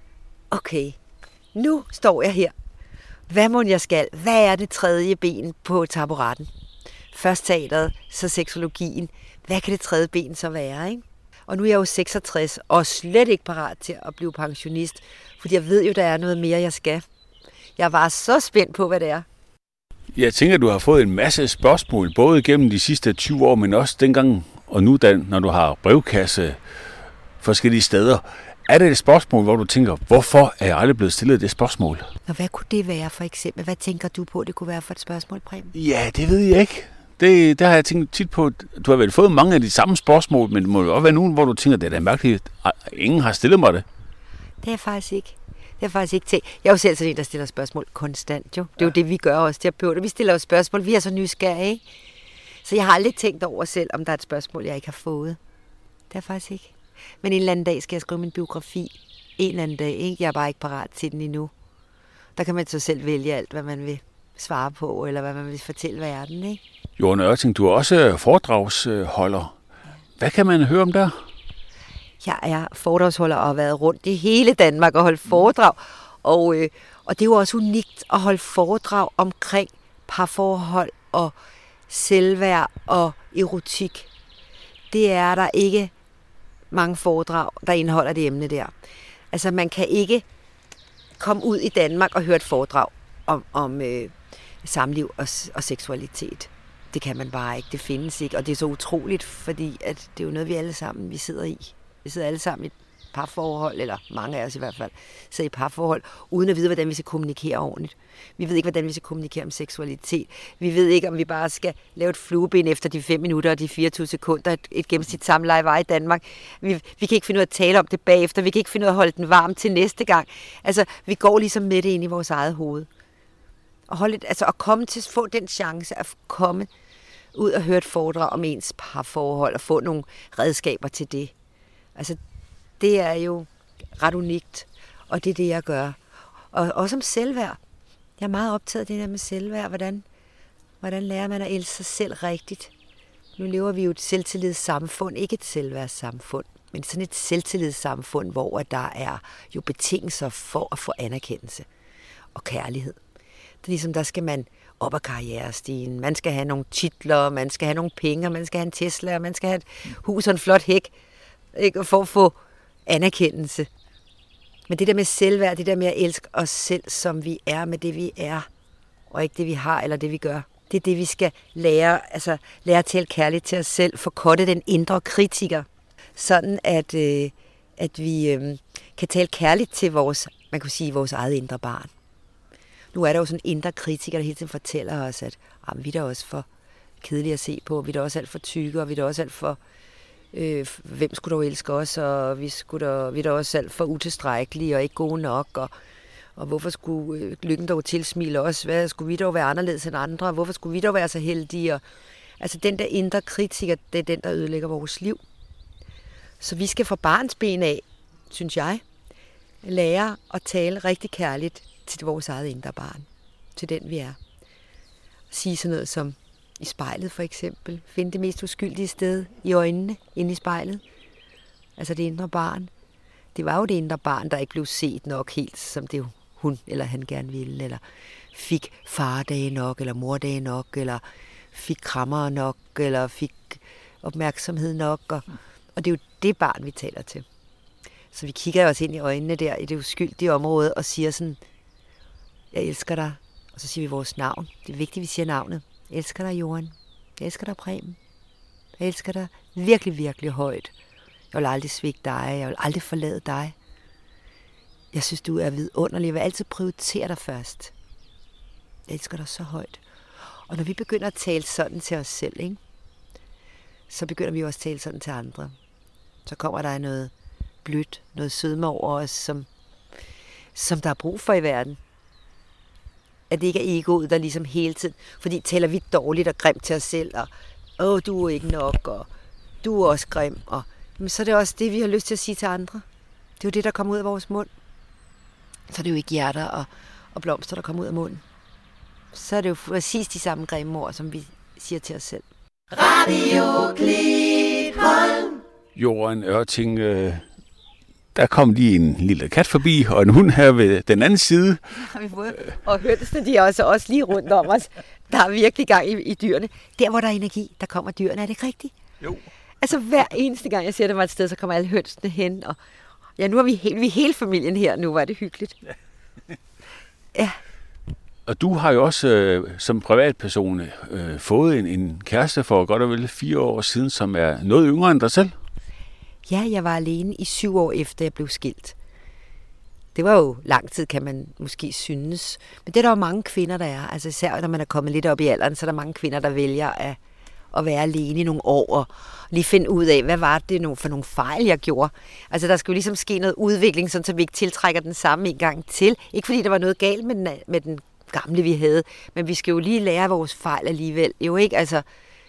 okay, nu står jeg her. Hvad må jeg skal? Hvad er det 3. ben på taburetten? Først teateret, så seksologien. Hvad kan det 3. ben så være, ikke? Og nu er jeg jo 66, og slet ikke parat til at blive pensionist, fordi jeg ved jo, der er noget mere, jeg skal. Jeg var så spændt på, hvad det er. Jeg tænker, du har fået en masse spørgsmål, både gennem de sidste 20 år, men også dengang og nu, når du har brevkasse forskellige steder. Er det et spørgsmål, hvor du tænker, hvorfor er jeg aldrig blevet stillet det spørgsmål? Og hvad kunne det være for eksempel? Hvad tænker du på, det kunne være for et spørgsmål, Preben? Ja, det ved jeg ikke. Det har jeg tænkt tit på. Du har vel fået mange af de samme spørgsmål, men det må jo også være nogen, hvor du tænker, det er da mærkeligt. Ingen har stillet mig det. Det er jeg faktisk ikke. Det er faktisk ikke til. Jeg er jo selv sådan en, der stiller spørgsmål konstant, jo. Det er jo det, vi gør også terapeuter. Vi stiller jo spørgsmål. Vi er så nysgerrige, ikke? Så jeg har aldrig tænkt over selv, om der er et spørgsmål, jeg ikke har fået. Det er faktisk ikke. Men en eller anden dag skal jeg skrive min biografi. En eller anden dag, ikke? Jeg er bare ikke parat til den endnu. Der kan man så selv vælge alt, hvad man vil svare på, eller hvad man vil fortælle verden, ikke? Jørgen Ørting, du er også foredragsholder. Hvad kan man høre om der? Jeg er foredragsholder og har været rundt i hele Danmark og holdt foredrag. Og det er jo også unikt at holde foredrag omkring parforhold og selvværd og erotik. Det er der ikke mange foredrag, der indeholder det emne der. Altså man kan ikke komme ud i Danmark og høre et foredrag om samliv og seksualitet. Det kan man bare ikke. Det findes ikke. Og det er så utroligt, fordi at det er jo noget, vi alle sammen vi sidder i. Vi sidder alle sammen i et parforhold, eller mange af os i hvert fald, sidder i parforhold, uden at vide, hvordan vi skal kommunikere ordentligt. Vi ved ikke, hvordan vi skal kommunikere om seksualitet. Vi ved ikke, om vi bare skal lave et flueben efter de 5 minutter og de 24 sekunder, et gennemsnit samleje var i Danmark. Vi kan ikke finde ud af at tale om det bagefter. Vi kan ikke finde ud af at holde den varm til næste gang. Altså, vi går ligesom med det ind i vores eget hoved. At komme til at få den chance at komme ud og høre et foredrag om ens parforhold og få nogle redskaber til det. Altså, det er jo ret unikt, og det er det, jeg gør. Og også om selvværd. Jeg er meget optaget af det der med selvværd. Hvordan lærer man at elske sig selv rigtigt? Nu lever vi jo et selvtillidssamfund, ikke et selvværdssamfund, men sådan et selvtillidssamfund, hvor der er jo betingelser for at få anerkendelse og kærlighed. Det er ligesom, der skal man op ad karrierestigen. Man skal have nogle titler, man skal have nogle penge, man skal have en Tesla, man skal have et hus og en flot hæk, ikke? For at få anerkendelse. Men det der med selvværd, det der med at elske os selv, som vi er med det, vi er, og ikke det, vi har, eller det, vi gør. Det er det, vi skal lære, altså lære at tale kærligt til os selv, forkorte den indre kritiker, sådan at vi kan tale kærligt til man kan sige, vores eget indre barn. Nu er der jo sådan en indre kritiker, der hele tiden fortæller os, at vi er da også for kedelige at se på, vi er da også alt for tykke, og vi er da også alt for hvem skulle dog elske os, og vi er da også alt for utilstrækkelige og ikke gode nok, og hvorfor skulle lykken dog tilsmile os? Hvad skulle vi dog være anderledes end andre? Hvorfor skulle vi dog være så heldige? Og, altså den der indre kritiker, det er den, der ødelægger vores liv. Så vi skal fra barnsben af, synes jeg, lære at tale rigtig kærligt til vores eget indre barn. Til den, vi er. Sige sådan noget som i spejlet for eksempel. Finde det mest uskyldige sted i øjnene, inde i spejlet. Altså det indre barn. Det var jo det indre barn, der ikke blev set nok helt, som det hun eller han gerne ville. Eller fik fardage nok, eller mordage nok, eller fik krammer nok, eller fik opmærksomhed nok. Og det er jo det barn, vi taler til. Så vi kigger også ind i øjnene der, i det uskyldige område, og siger sådan, jeg elsker dig, Og så siger vi vores navn. Det er vigtigt, at vi siger navnet. Jeg elsker dig, Jorden. Jeg elsker dig, Preben. Jeg elsker dig virkelig, virkelig højt. Jeg vil aldrig svigte dig. Jeg vil aldrig forlade dig. Jeg synes, du er vidunderlig. Jeg vil altid prioritere dig først. Jeg elsker dig så højt. Og når vi begynder at tale sådan til os selv, ikke? Så begynder vi også at tale sådan til andre. Så kommer der noget blødt, noget sødme over os, som der er brug for i verden. At det ikke er egoet, der ligesom hele tiden... Fordi taler vi dårligt og grimt til os selv, og du er ikke nok, og du er også grim, og men så er det også det, vi har lyst til at sige til andre. Det er jo det, der kommer ud af vores mund. Så er det jo ikke hjerter og blomster, der kommer ud af munden. Så er det jo præcis de samme grimme ord, som vi siger til os selv. Radio Klitholm. Jorden Ørting, der kom lige en lille kat forbi, og en hund her ved den anden side. Har vi fået. Og hønsene, de er også lige rundt om os. Der er virkelig gang i dyrene. Der, hvor der er energi, der kommer dyrene. Er det ikke rigtigt? Jo. Altså hver eneste gang, jeg ser det var et sted, så kommer alle hønsene hen. Og ja, nu er vi hele familien her. Nu var det hyggeligt. Ja. Og du har jo også som privatperson fået en kæreste for godt og vel 4 år siden, som er noget yngre end dig selv. Ja, jeg var alene i 7 år efter jeg blev skilt. Det var jo lang tid, kan man måske synes. Men det er der jo mange kvinder, der er. Altså især når man er kommet lidt op i alderen, så er der mange kvinder, der vælger at være alene i nogle år og lige finde ud af, hvad var det for nogle fejl, jeg gjorde. Altså der skal jo ligesom ske noget udvikling, sådan, så vi ikke tiltrækker den samme en gang til. Ikke fordi der var noget galt med den gamle, vi havde, men vi skal jo lige lære vores fejl alligevel. Jo ikke, altså.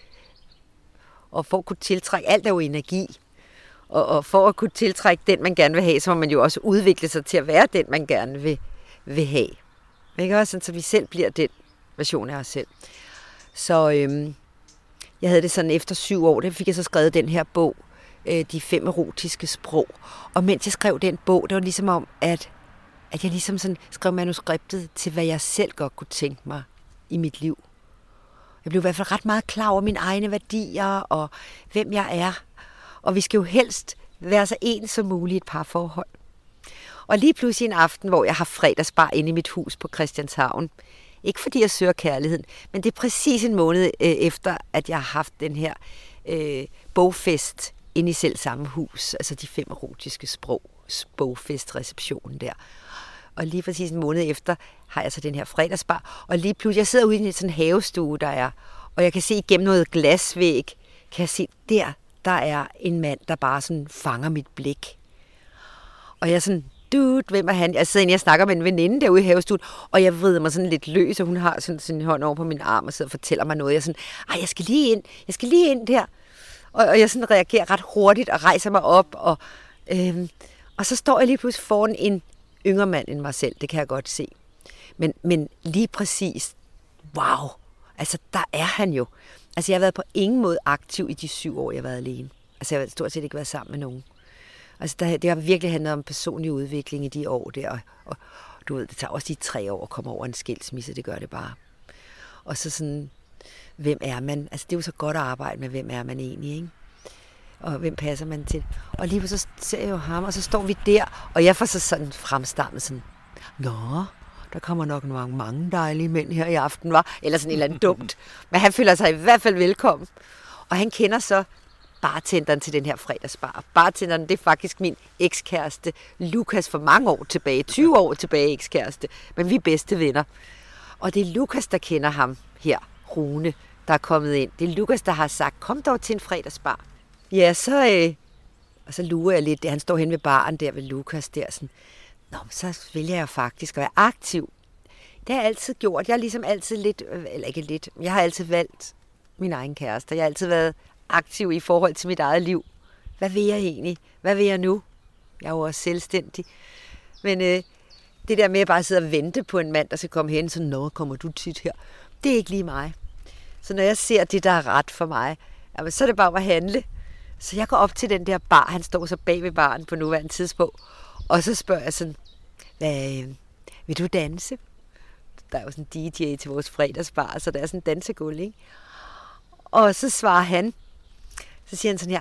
Og for at kunne tiltrække, alt er jo energi. Og for at kunne tiltrække den, man gerne vil have, så må man jo også udvikle sig til at være den, man gerne vil have. Ikke også? Så vi selv bliver den version af os selv. Så jeg havde det sådan efter 7 år, der fik jeg så skrevet den her bog, De 5 erotiske sprog. Og mens jeg skrev den bog, det var ligesom om, at jeg ligesom sådan skrev manuskriptet til, hvad jeg selv godt kunne tænke mig i mit liv. Jeg blev i hvert fald ret meget klar over mine egne værdier og hvem jeg er. Og vi skal jo helst være så ens som muligt i et parforhold. Og lige pludselig en aften, hvor jeg har fredagsbar inde i mit hus på Christianshavn. Ikke fordi jeg søger kærligheden, men det er præcis en måned efter, at jeg har haft den her bogfest inde i selv samme hus. Altså de 5 erotiske sprog, bogfestreceptionen der. Og lige præcis en måned efter har jeg så den her fredagsbar. Og lige pludselig, jeg sidder ude i sådan en havestue, der er. Og jeg kan se igennem noget glasvæg, kan jeg se, der er en mand, der bare sådan fanger mit blik. Og jeg er sådan, hvem er han? Jeg sidder inde og snakker med en veninde derude i havestuen, og jeg vrider mig sådan lidt løs, og hun har sådan sin hånd over på min arm og sidder og fortæller mig noget. Jeg er sådan, jeg skal lige ind der. Og jeg sådan reagerer ret hurtigt og rejser mig op, og så står jeg lige pludselig foran en yngre mand end mig selv, det kan jeg godt se. Men lige præcis, wow, altså der er han jo. Altså jeg har været på ingen måde aktiv i de 7 år, jeg har været alene. Altså jeg har stort set ikke været sammen med nogen. Altså det har virkelig handlet om personlig udvikling i de år der. Og du ved, det tager også de 3 år at komme over en skilsmisse, det gør det bare. Og så sådan, hvem er man? Altså det er jo så godt at arbejde med, hvem er man egentlig, ikke? Og hvem passer man til? Og lige så ser jeg jo ham, og så står vi der, og jeg får så sådan fremstammet sådan, der kommer nok mange dejlige mænd her i aften, var eller sådan et eller andet dumt. Men han føler sig i hvert fald velkommen. Og han kender så bartenderen til den her fredagsbar. Bartenderen, det er faktisk min ekskæreste, Lukas, for mange år tilbage, 20 år tilbage ekskæreste, men vi er bedste venner. Og det er Lukas, der kender ham her, Rune, der er kommet ind. Det er Lukas, der har sagt, kom dog til en fredagsbar. Ja, og så lurer jeg lidt, han står hen ved baren der ved Lukas der, sådan, så vælger jeg faktisk at være aktiv. Det har jeg altid gjort. Jeg har ligesom altid jeg har altid valgt min egen kæreste. Jeg har altid været aktiv i forhold til mit eget liv. Hvad vil jeg egentlig? Hvad vil jeg nu? Jeg er jo også selvstændig. Men det der med at bare sidde og vente på en mand, der skal komme hen, så kommer du tit her. Det er ikke lige mig. Så når jeg ser det, der er ret for mig, så er det bare at handle. Så jeg går op til den der bar, han står så bag ved baren på nuværende tidspunkt, og så spørger jeg sådan, vil du danse? Der er jo sådan en DJ til vores fredagsbar, så der er sådan en dansegulv, ikke? Og så svarer han, så siger han sådan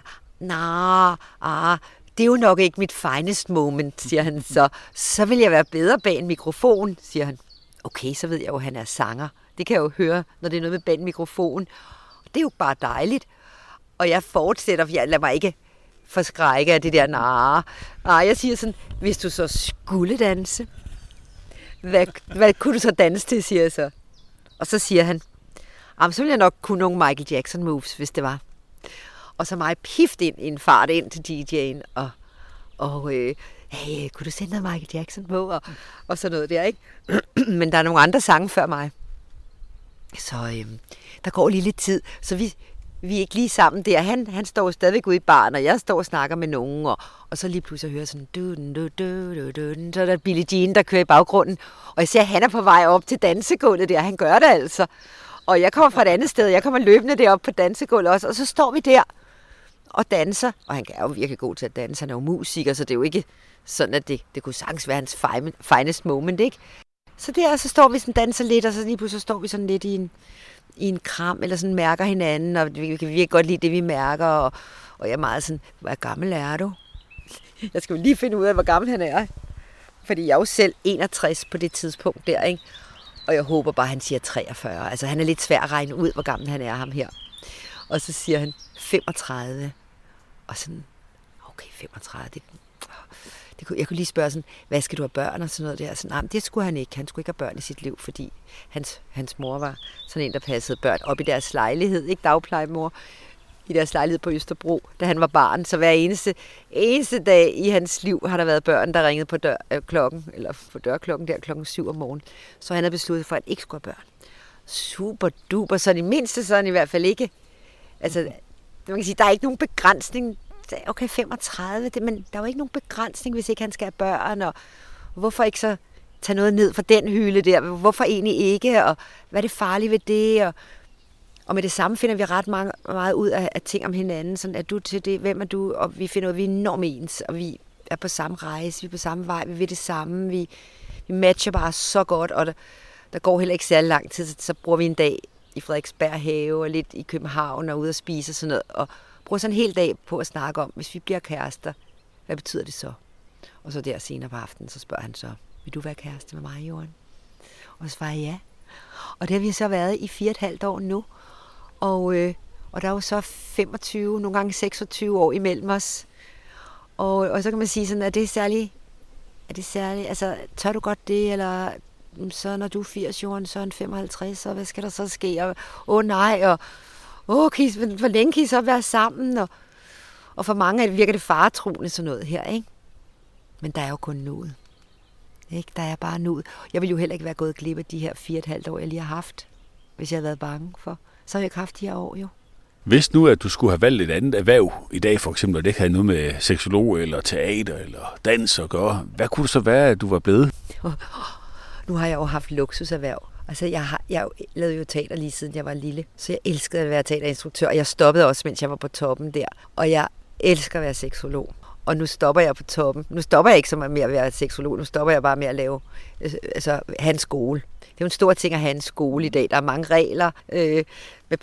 her, det er jo nok ikke mit finest moment, siger han så. Så vil jeg være bedre bag en mikrofon, siger han. Okay, så ved jeg jo, at han er sanger. Det kan jeg jo høre, når det er noget med bag mikrofon. Det er jo bare dejligt. Og jeg fortsætter, for jeg lader mig ikke forskrække af det der, nej, jeg siger sådan, hvis du så skulle danse, hvad kunne du så danse til, siger jeg så. Og så siger han, så ville jeg nok kunne nogle Michael Jackson moves, hvis det var. Og så meget pift ind i en fart ind til DJ'en, og hey, kunne du sende noget Michael Jackson på, og sådan noget der, ikke? Men der er nogle andre sange før mig. Så der går lige lidt tid, så vi er ikke lige sammen der. Han står stadigvæk ude i baren, og jeg står og snakker med nogen, og så lige pludselig hører sådan, så er der Billie Jean, der kører i baggrunden, og jeg ser, at han er på vej op til dansegulvet der. Han gør det altså. Og jeg kommer fra et andet sted, jeg kommer løbende derop på dansegulvet også, og så står vi der og danser. Og han er jo virkelig god til at danse, han er jo musiker, så det er jo ikke sådan, at det kunne sagtens være hans finest moment, ikke? Så der, så står vi sådan danser lidt, og så lige pludselig står vi sådan lidt i en kram, eller sådan mærker hinanden, og vi kan virkelig godt lide det, vi mærker, og jeg er meget sådan, hvor gammel er du? Jeg skal jo lige finde ud af, hvor gammel han er. Fordi jeg er jo selv 61 på det tidspunkt der, ikke? Og jeg håber bare, han siger 43. Altså, han er lidt svær at regne ud, hvor gammel han er, ham her. Og så siger han 35. Og sådan, okay, 35, jeg kunne lige spørge sådan, hvad skal du have børn og sådan noget der? Sådan, nej, det skulle han ikke. Han skulle ikke have børn i sit liv, fordi hans mor var sådan en, der passede børn op i deres lejlighed, ikke dagplejemor, i deres lejlighed på Østerbro, da han var barn. Så hver eneste dag i hans liv har der været børn, der ringede på dørklokken der klokken 7 om morgenen. Så han havde besluttet for, at han ikke skulle have børn. Super duper, så det mindste sådan i hvert fald ikke. Altså, man kan sige, der er ikke nogen begrænsning. Okay, 35, men der er jo ikke nogen begrænsning, hvis ikke han skal have børn, og hvorfor ikke så tage noget ned fra den hylde der? Hvorfor egentlig ikke, og hvad er det farlige ved det? Og med det samme finder vi ret meget ud af ting om hinanden. Sådan, er du til det? Hvem er du? Og vi finder ud af, at vi er enormt ens, og vi er på samme rejse, vi er på samme vej, vi vil det samme, vi matcher bare så godt, og der går heller ikke særlig lang tid, så bruger vi en dag i Frederiksberg Have, og lidt i København, og ude at spise og sådan noget, og bruger sådan en hel dag på at snakke om, hvis vi bliver kærester, hvad betyder det så? Og så der senere på aftenen, så spørger han så, vil du være kæreste med mig, Jorden? Og så svarer jeg ja. Og det har vi så været i 4,5 år nu. Og der er jo så 25, nogle gange 26 år imellem os. Og så kan man sige sådan, er det særligt, altså tør du godt det, eller så når du er 80, Jorden, så er han 55, og hvad skal der så ske? Og nej, og hvor længe kan I så være sammen? Og for mange virker det faretruende sådan noget her, ikke? Men der er jo kun nuet. Ikke? Der er bare nuet. Jeg ville jo heller ikke være gået glip af de her 4,5 år, jeg lige har haft, hvis jeg havde været bange for. Så har jeg ikke haft de her år, jo. Hvis nu, at du skulle have valgt et andet erhverv i dag, for eksempel, og det havde noget med seksolog eller teater eller dans at gøre, hvad kunne det så være, at du var blevet? Nu har jeg jo haft luksuserhverv. Altså, jeg lavede jo teater lige siden jeg var lille, så jeg elskede at være teaterinstruktør, og jeg stoppede også, mens jeg var på toppen der. Og jeg elsker at være seksolog. Og nu stopper jeg på toppen. Nu stopper jeg ikke så meget med at være seksolog, nu stopper jeg bare med at have en skole. Det er jo en stor ting at have en skole i dag. Der er mange regler med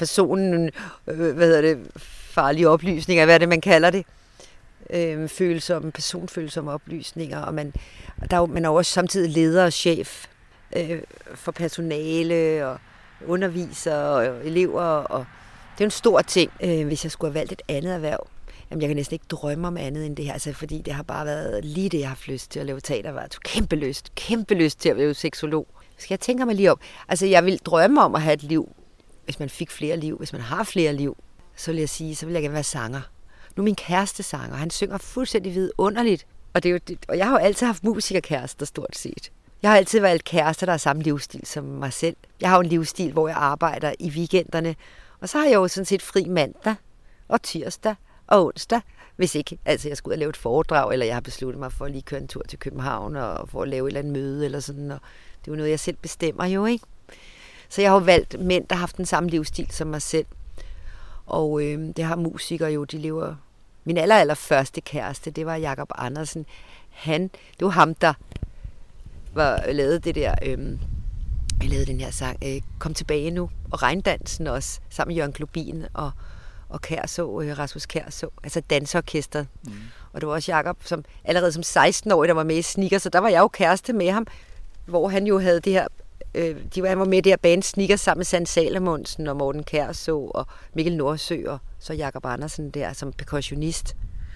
farlige oplysninger, hvad er det, man kalder det? Personfølsomme oplysninger, og man er også samtidig leder og chef for personale og undervisere og elever, og det er en stor ting, hvis jeg skulle have valgt et andet erhverv. Jamen, jeg kan næsten ikke drømme om andet end det her, altså, fordi det har bare været lige det, jeg har haft lyst til at lave teater. Jeg har kæmpe lyst til at være seksolog. Skal jeg tænke mig lige om? Altså, jeg vil drømme om at have et liv, hvis man fik flere liv, hvis man har flere liv, så vil jeg sige, så vil jeg gerne være sanger. Nu er min kæreste sanger, han synger fuldstændig vidunderligt, og jeg har jo altid haft musikerkærester stort set. Jeg har altid været kærester, der har samme livsstil som mig selv. Jeg har jo en livsstil, hvor jeg arbejder i weekenderne, og så har jeg jo sådan set fri mandag og tirsdag og onsdag, hvis ikke altså jeg skal ud og lave et foredrag, eller jeg har besluttet mig for at lige køre en tur til København og for at lave et eller andet møde eller sådan, og det er jo noget, jeg selv bestemmer jo, ikke? Så jeg har jo valgt mænd, der har haft den samme livsstil som mig selv, og det har musikere jo, de lever. Min allerførste kæreste, det var Jakob Andersen. Det var ham, der lavede det der, jeg lavede den her sang, Kom tilbage nu, og Regndansen også, sammen med Jørgen Globin og Rasmus Kjærså, altså dansorkestret. Mm. Og det var også Jakob, som allerede som 16-årig, der var med i Snickers, så der var jeg jo kæreste med ham, hvor han jo havde det her Han var med der band Snickers sammen med Sand Salomonsen og Morten Kærså og Mikkel Nordsø og så Jakob Andersen der som percussionist.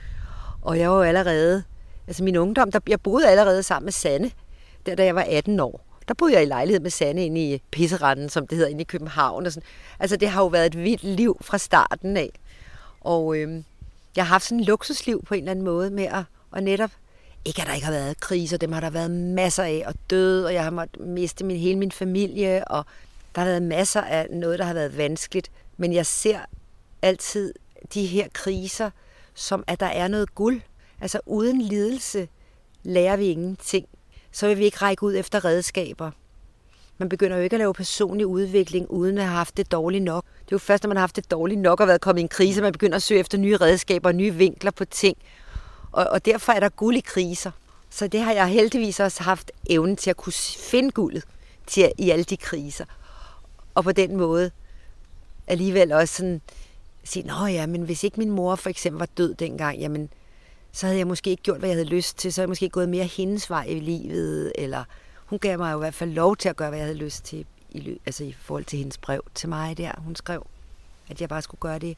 Og jeg var jo allerede, altså min ungdom, jeg boede allerede sammen med Sanne, da jeg var 18 år. Der boede jeg i lejlighed med Sanne inde i Pisseranden, som det hedder, inde i København. Og sådan. Altså det har jo været et vildt liv fra starten af. Og jeg har haft sådan et luksusliv på en eller anden måde med at netop, ikke at der ikke har været kriser, dem har der været masser af, og død, og jeg har måttet miste hele min familie, og der har været masser af noget, der har været vanskeligt. Men jeg ser altid de her kriser, som at der er noget guld. Altså uden lidelse lærer vi ingenting. Så vil vi ikke række ud efter redskaber. Man begynder jo ikke at lave personlig udvikling, uden at have haft det dårligt nok. Det er jo først, når man har haft det dårligt nok og været kommet i en krise, man begynder at søge efter nye redskaber og nye vinkler på ting. Og derfor er der guld i kriser. Så det har jeg heldigvis også haft evnen til at kunne finde guldet i alle de kriser. Og på den måde alligevel også sådan sige, nå ja, men hvis ikke min mor for eksempel var død dengang, jamen så havde jeg måske ikke gjort, hvad jeg havde lyst til. Så havde jeg måske gået mere hendes vej i livet, eller hun gav mig jo i hvert fald lov til at gøre, hvad jeg havde lyst til, i forhold til hendes brev til mig der. Hun skrev, at jeg bare skulle gøre det.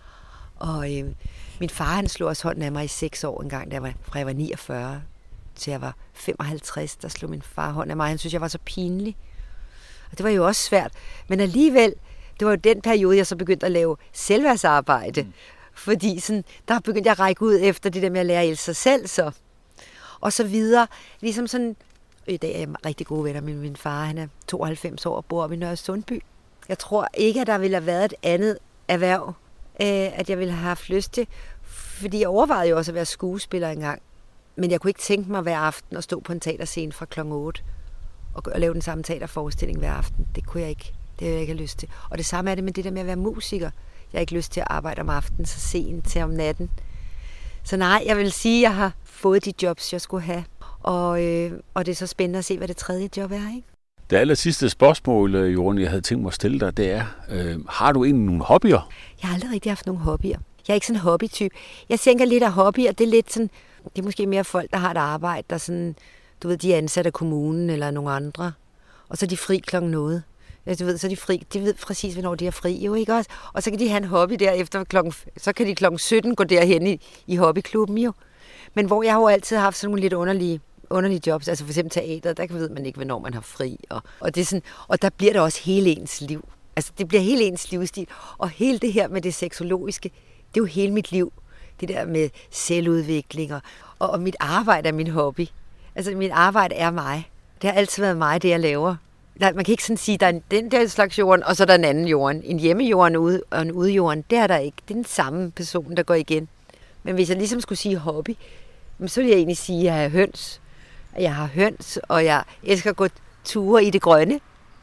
Og min far, han slog også hånden af mig i 6 år en gang, fra jeg var 49 til jeg var 55, der slog min far hånden af mig. Han synes, jeg var så pinlig. Og det var jo også svært. Men alligevel, det var jo den periode, jeg så begyndte at lave selvværdsarbejde. Fordi sådan, der begyndte jeg at række ud efter det der med at lære at elske sig selv, så. Og så videre. Ligesom sådan, i dag er jeg rigtig gode venner med min far. Han er 92 år og bor oppe i Nørre Sundby. Jeg tror ikke, at der ville have været et andet erhverv, at jeg ville have haft lyst til. Fordi jeg overvejede jo også at være skuespiller engang. Men jeg kunne ikke tænke mig hver aften at stå på en teaterscene fra kl. 8 og lave den samme teaterforestilling hver aften. Det kunne jeg ikke. Det havde jeg ikke have lyst til. Og det samme er det med det der med at være musiker. Jeg har ikke lyst til at arbejde om aftenen så sent til om natten. Så nej, jeg vil sige, at jeg har fået de jobs, jeg skulle have. Og det er så spændende at se, hvad det tredje job er, ikke? Det aller sidste spørgsmål, Jorunn, jeg havde tænkt mig at stille dig, det er, har du egentlig nogle hobbyer? Jeg har aldrig rigtig haft nogle hobbyer. Jeg er ikke sådan en hobbytype. Jeg tænker lidt af hobbyer, det er lidt sådan, det er måske mere folk, der har et arbejde, der sådan, du ved, de er ansat af kommunen eller nogle andre. Og så er de fri klokken noget. Ja, du ved, så er de fri. De ved præcis, hvornår de er fri, jo ikke også? Og så kan de have en hobby der efter så kan de klokken 17 gå derhen i hobbyklubben, jo. Men hvor jeg har jo altid haft sådan nogle lidt underlige jobs, altså for eksempel teateret, der ved man ikke, hvornår man har fri. Og det er sådan, og der bliver det også hele ens liv. Altså det bliver hele ens livsstil. Og hele det her med det seksologiske, det er jo hele mit liv. Det der med selvudvikling, og mit arbejde er min hobby. Altså mit arbejde er mig. Det har altid været mig, det jeg laver. Man kan ikke sådan sige, der er den der slags jorden, og så er der en anden jorden. En hjemmejorden og en udejorden, det er der ikke. Det er den samme person, der går igen. Men hvis jeg ligesom skulle sige hobby, så vil jeg egentlig sige, at jeg har høns. Jeg har høns, og jeg elsker at gå ture i det grønne.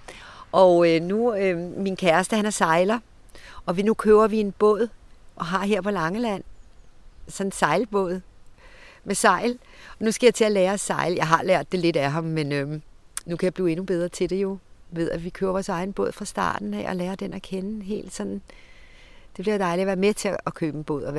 Og nu, min kæreste, han er sejler, og nu køber vi en båd, og har her på Langeland sådan en sejlbåd med sejl. Og nu skal jeg til at lære at sejle. Jeg har lært det lidt af ham, men nu kan jeg blive endnu bedre til det jo, ved at vi køber vores egen båd fra starten af og lærer den at kende helt sådan. Det bliver dejligt at være med til at købe en båd og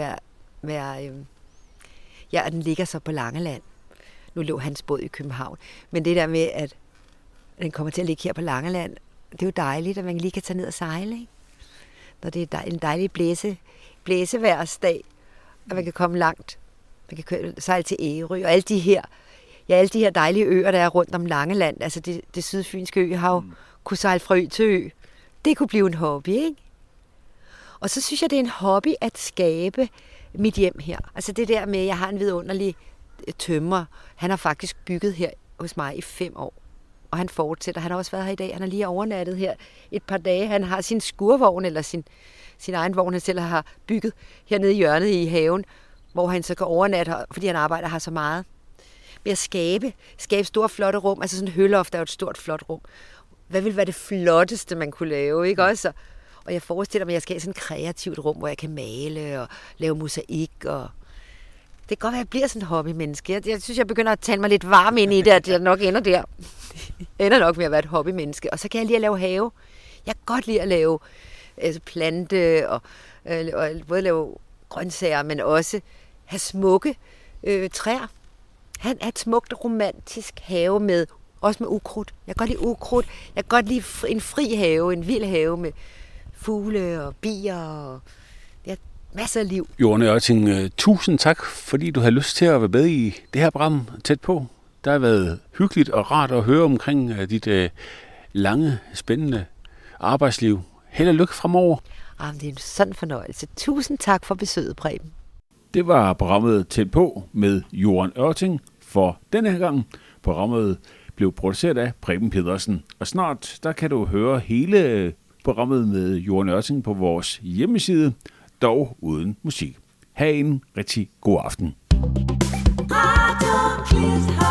ja, den ligger så på Langeland. Nu lå hans båd i København. Men det der med, at den kommer til at ligge her på Langeland, det er jo dejligt, at man lige kan tage ned og sejle, ikke? Når det er en dejlig blæseværsdag, og man kan komme langt. Man kan sejle til Ærø, og alle de her dejlige øer, der er rundt om Langeland, altså det sydfynske øhav, kunne sejle fra ø til ø. Det kunne blive en hobby, ikke? Og så synes jeg, det er en hobby at skabe mit hjem her. Altså det der med, at jeg har en vidunderlig tømrer. Han har faktisk bygget her hos mig i 5 år. Og han fortsætter. Han har også været her i dag. Han har lige overnattet her et par dage. Han har sin skurvogn, eller sin egen vogn, han selv har bygget hernede i hjørnet i haven, hvor han så kan overnatte, fordi han arbejder her så meget. Med at skabe store, flotte rum. Altså sådan en høloft er jo et stort, flot rum. Hvad ville være det flotteste, man kunne lave, ikke også? Og jeg forestiller mig, at jeg skal have sådan et kreativt rum, hvor jeg kan male og lave mosaik. Og det kan godt være, at jeg bliver sådan en hobbymenneske. Jeg synes, jeg begynder at tale mig lidt varm ind i det, at jeg nok ender der. Jeg ender nok med at være et hobbymenneske. Og så kan jeg lide at lave have. Jeg kan godt lide at lave plante og både lave grøntsager, men også have smukke træer. Han er et smukt romantisk have med Også med ukrudt. Jeg kan godt lide ukrudt. Jeg kan godt lide en fri have, en vild have med fugle og bier og masser af liv. Jorden Ørting, tusind tak, fordi du har lyst til at være med i det her program Tæt på. Det har været hyggeligt og rart at høre omkring dit lange, spændende arbejdsliv. Held og lykke fremover. Det er en sådan fornøjelse. Tusind tak for besøget, Preben. Det var programmet Tæt på med Jorden Ørting for denne her gang. Programmet blev produceret af Preben Pedersen, og snart der kan du høre hele programmet med Jorden Ørting på vores hjemmeside, dog uden musik. Ha' en rigtig god aften. Radio Klitholm.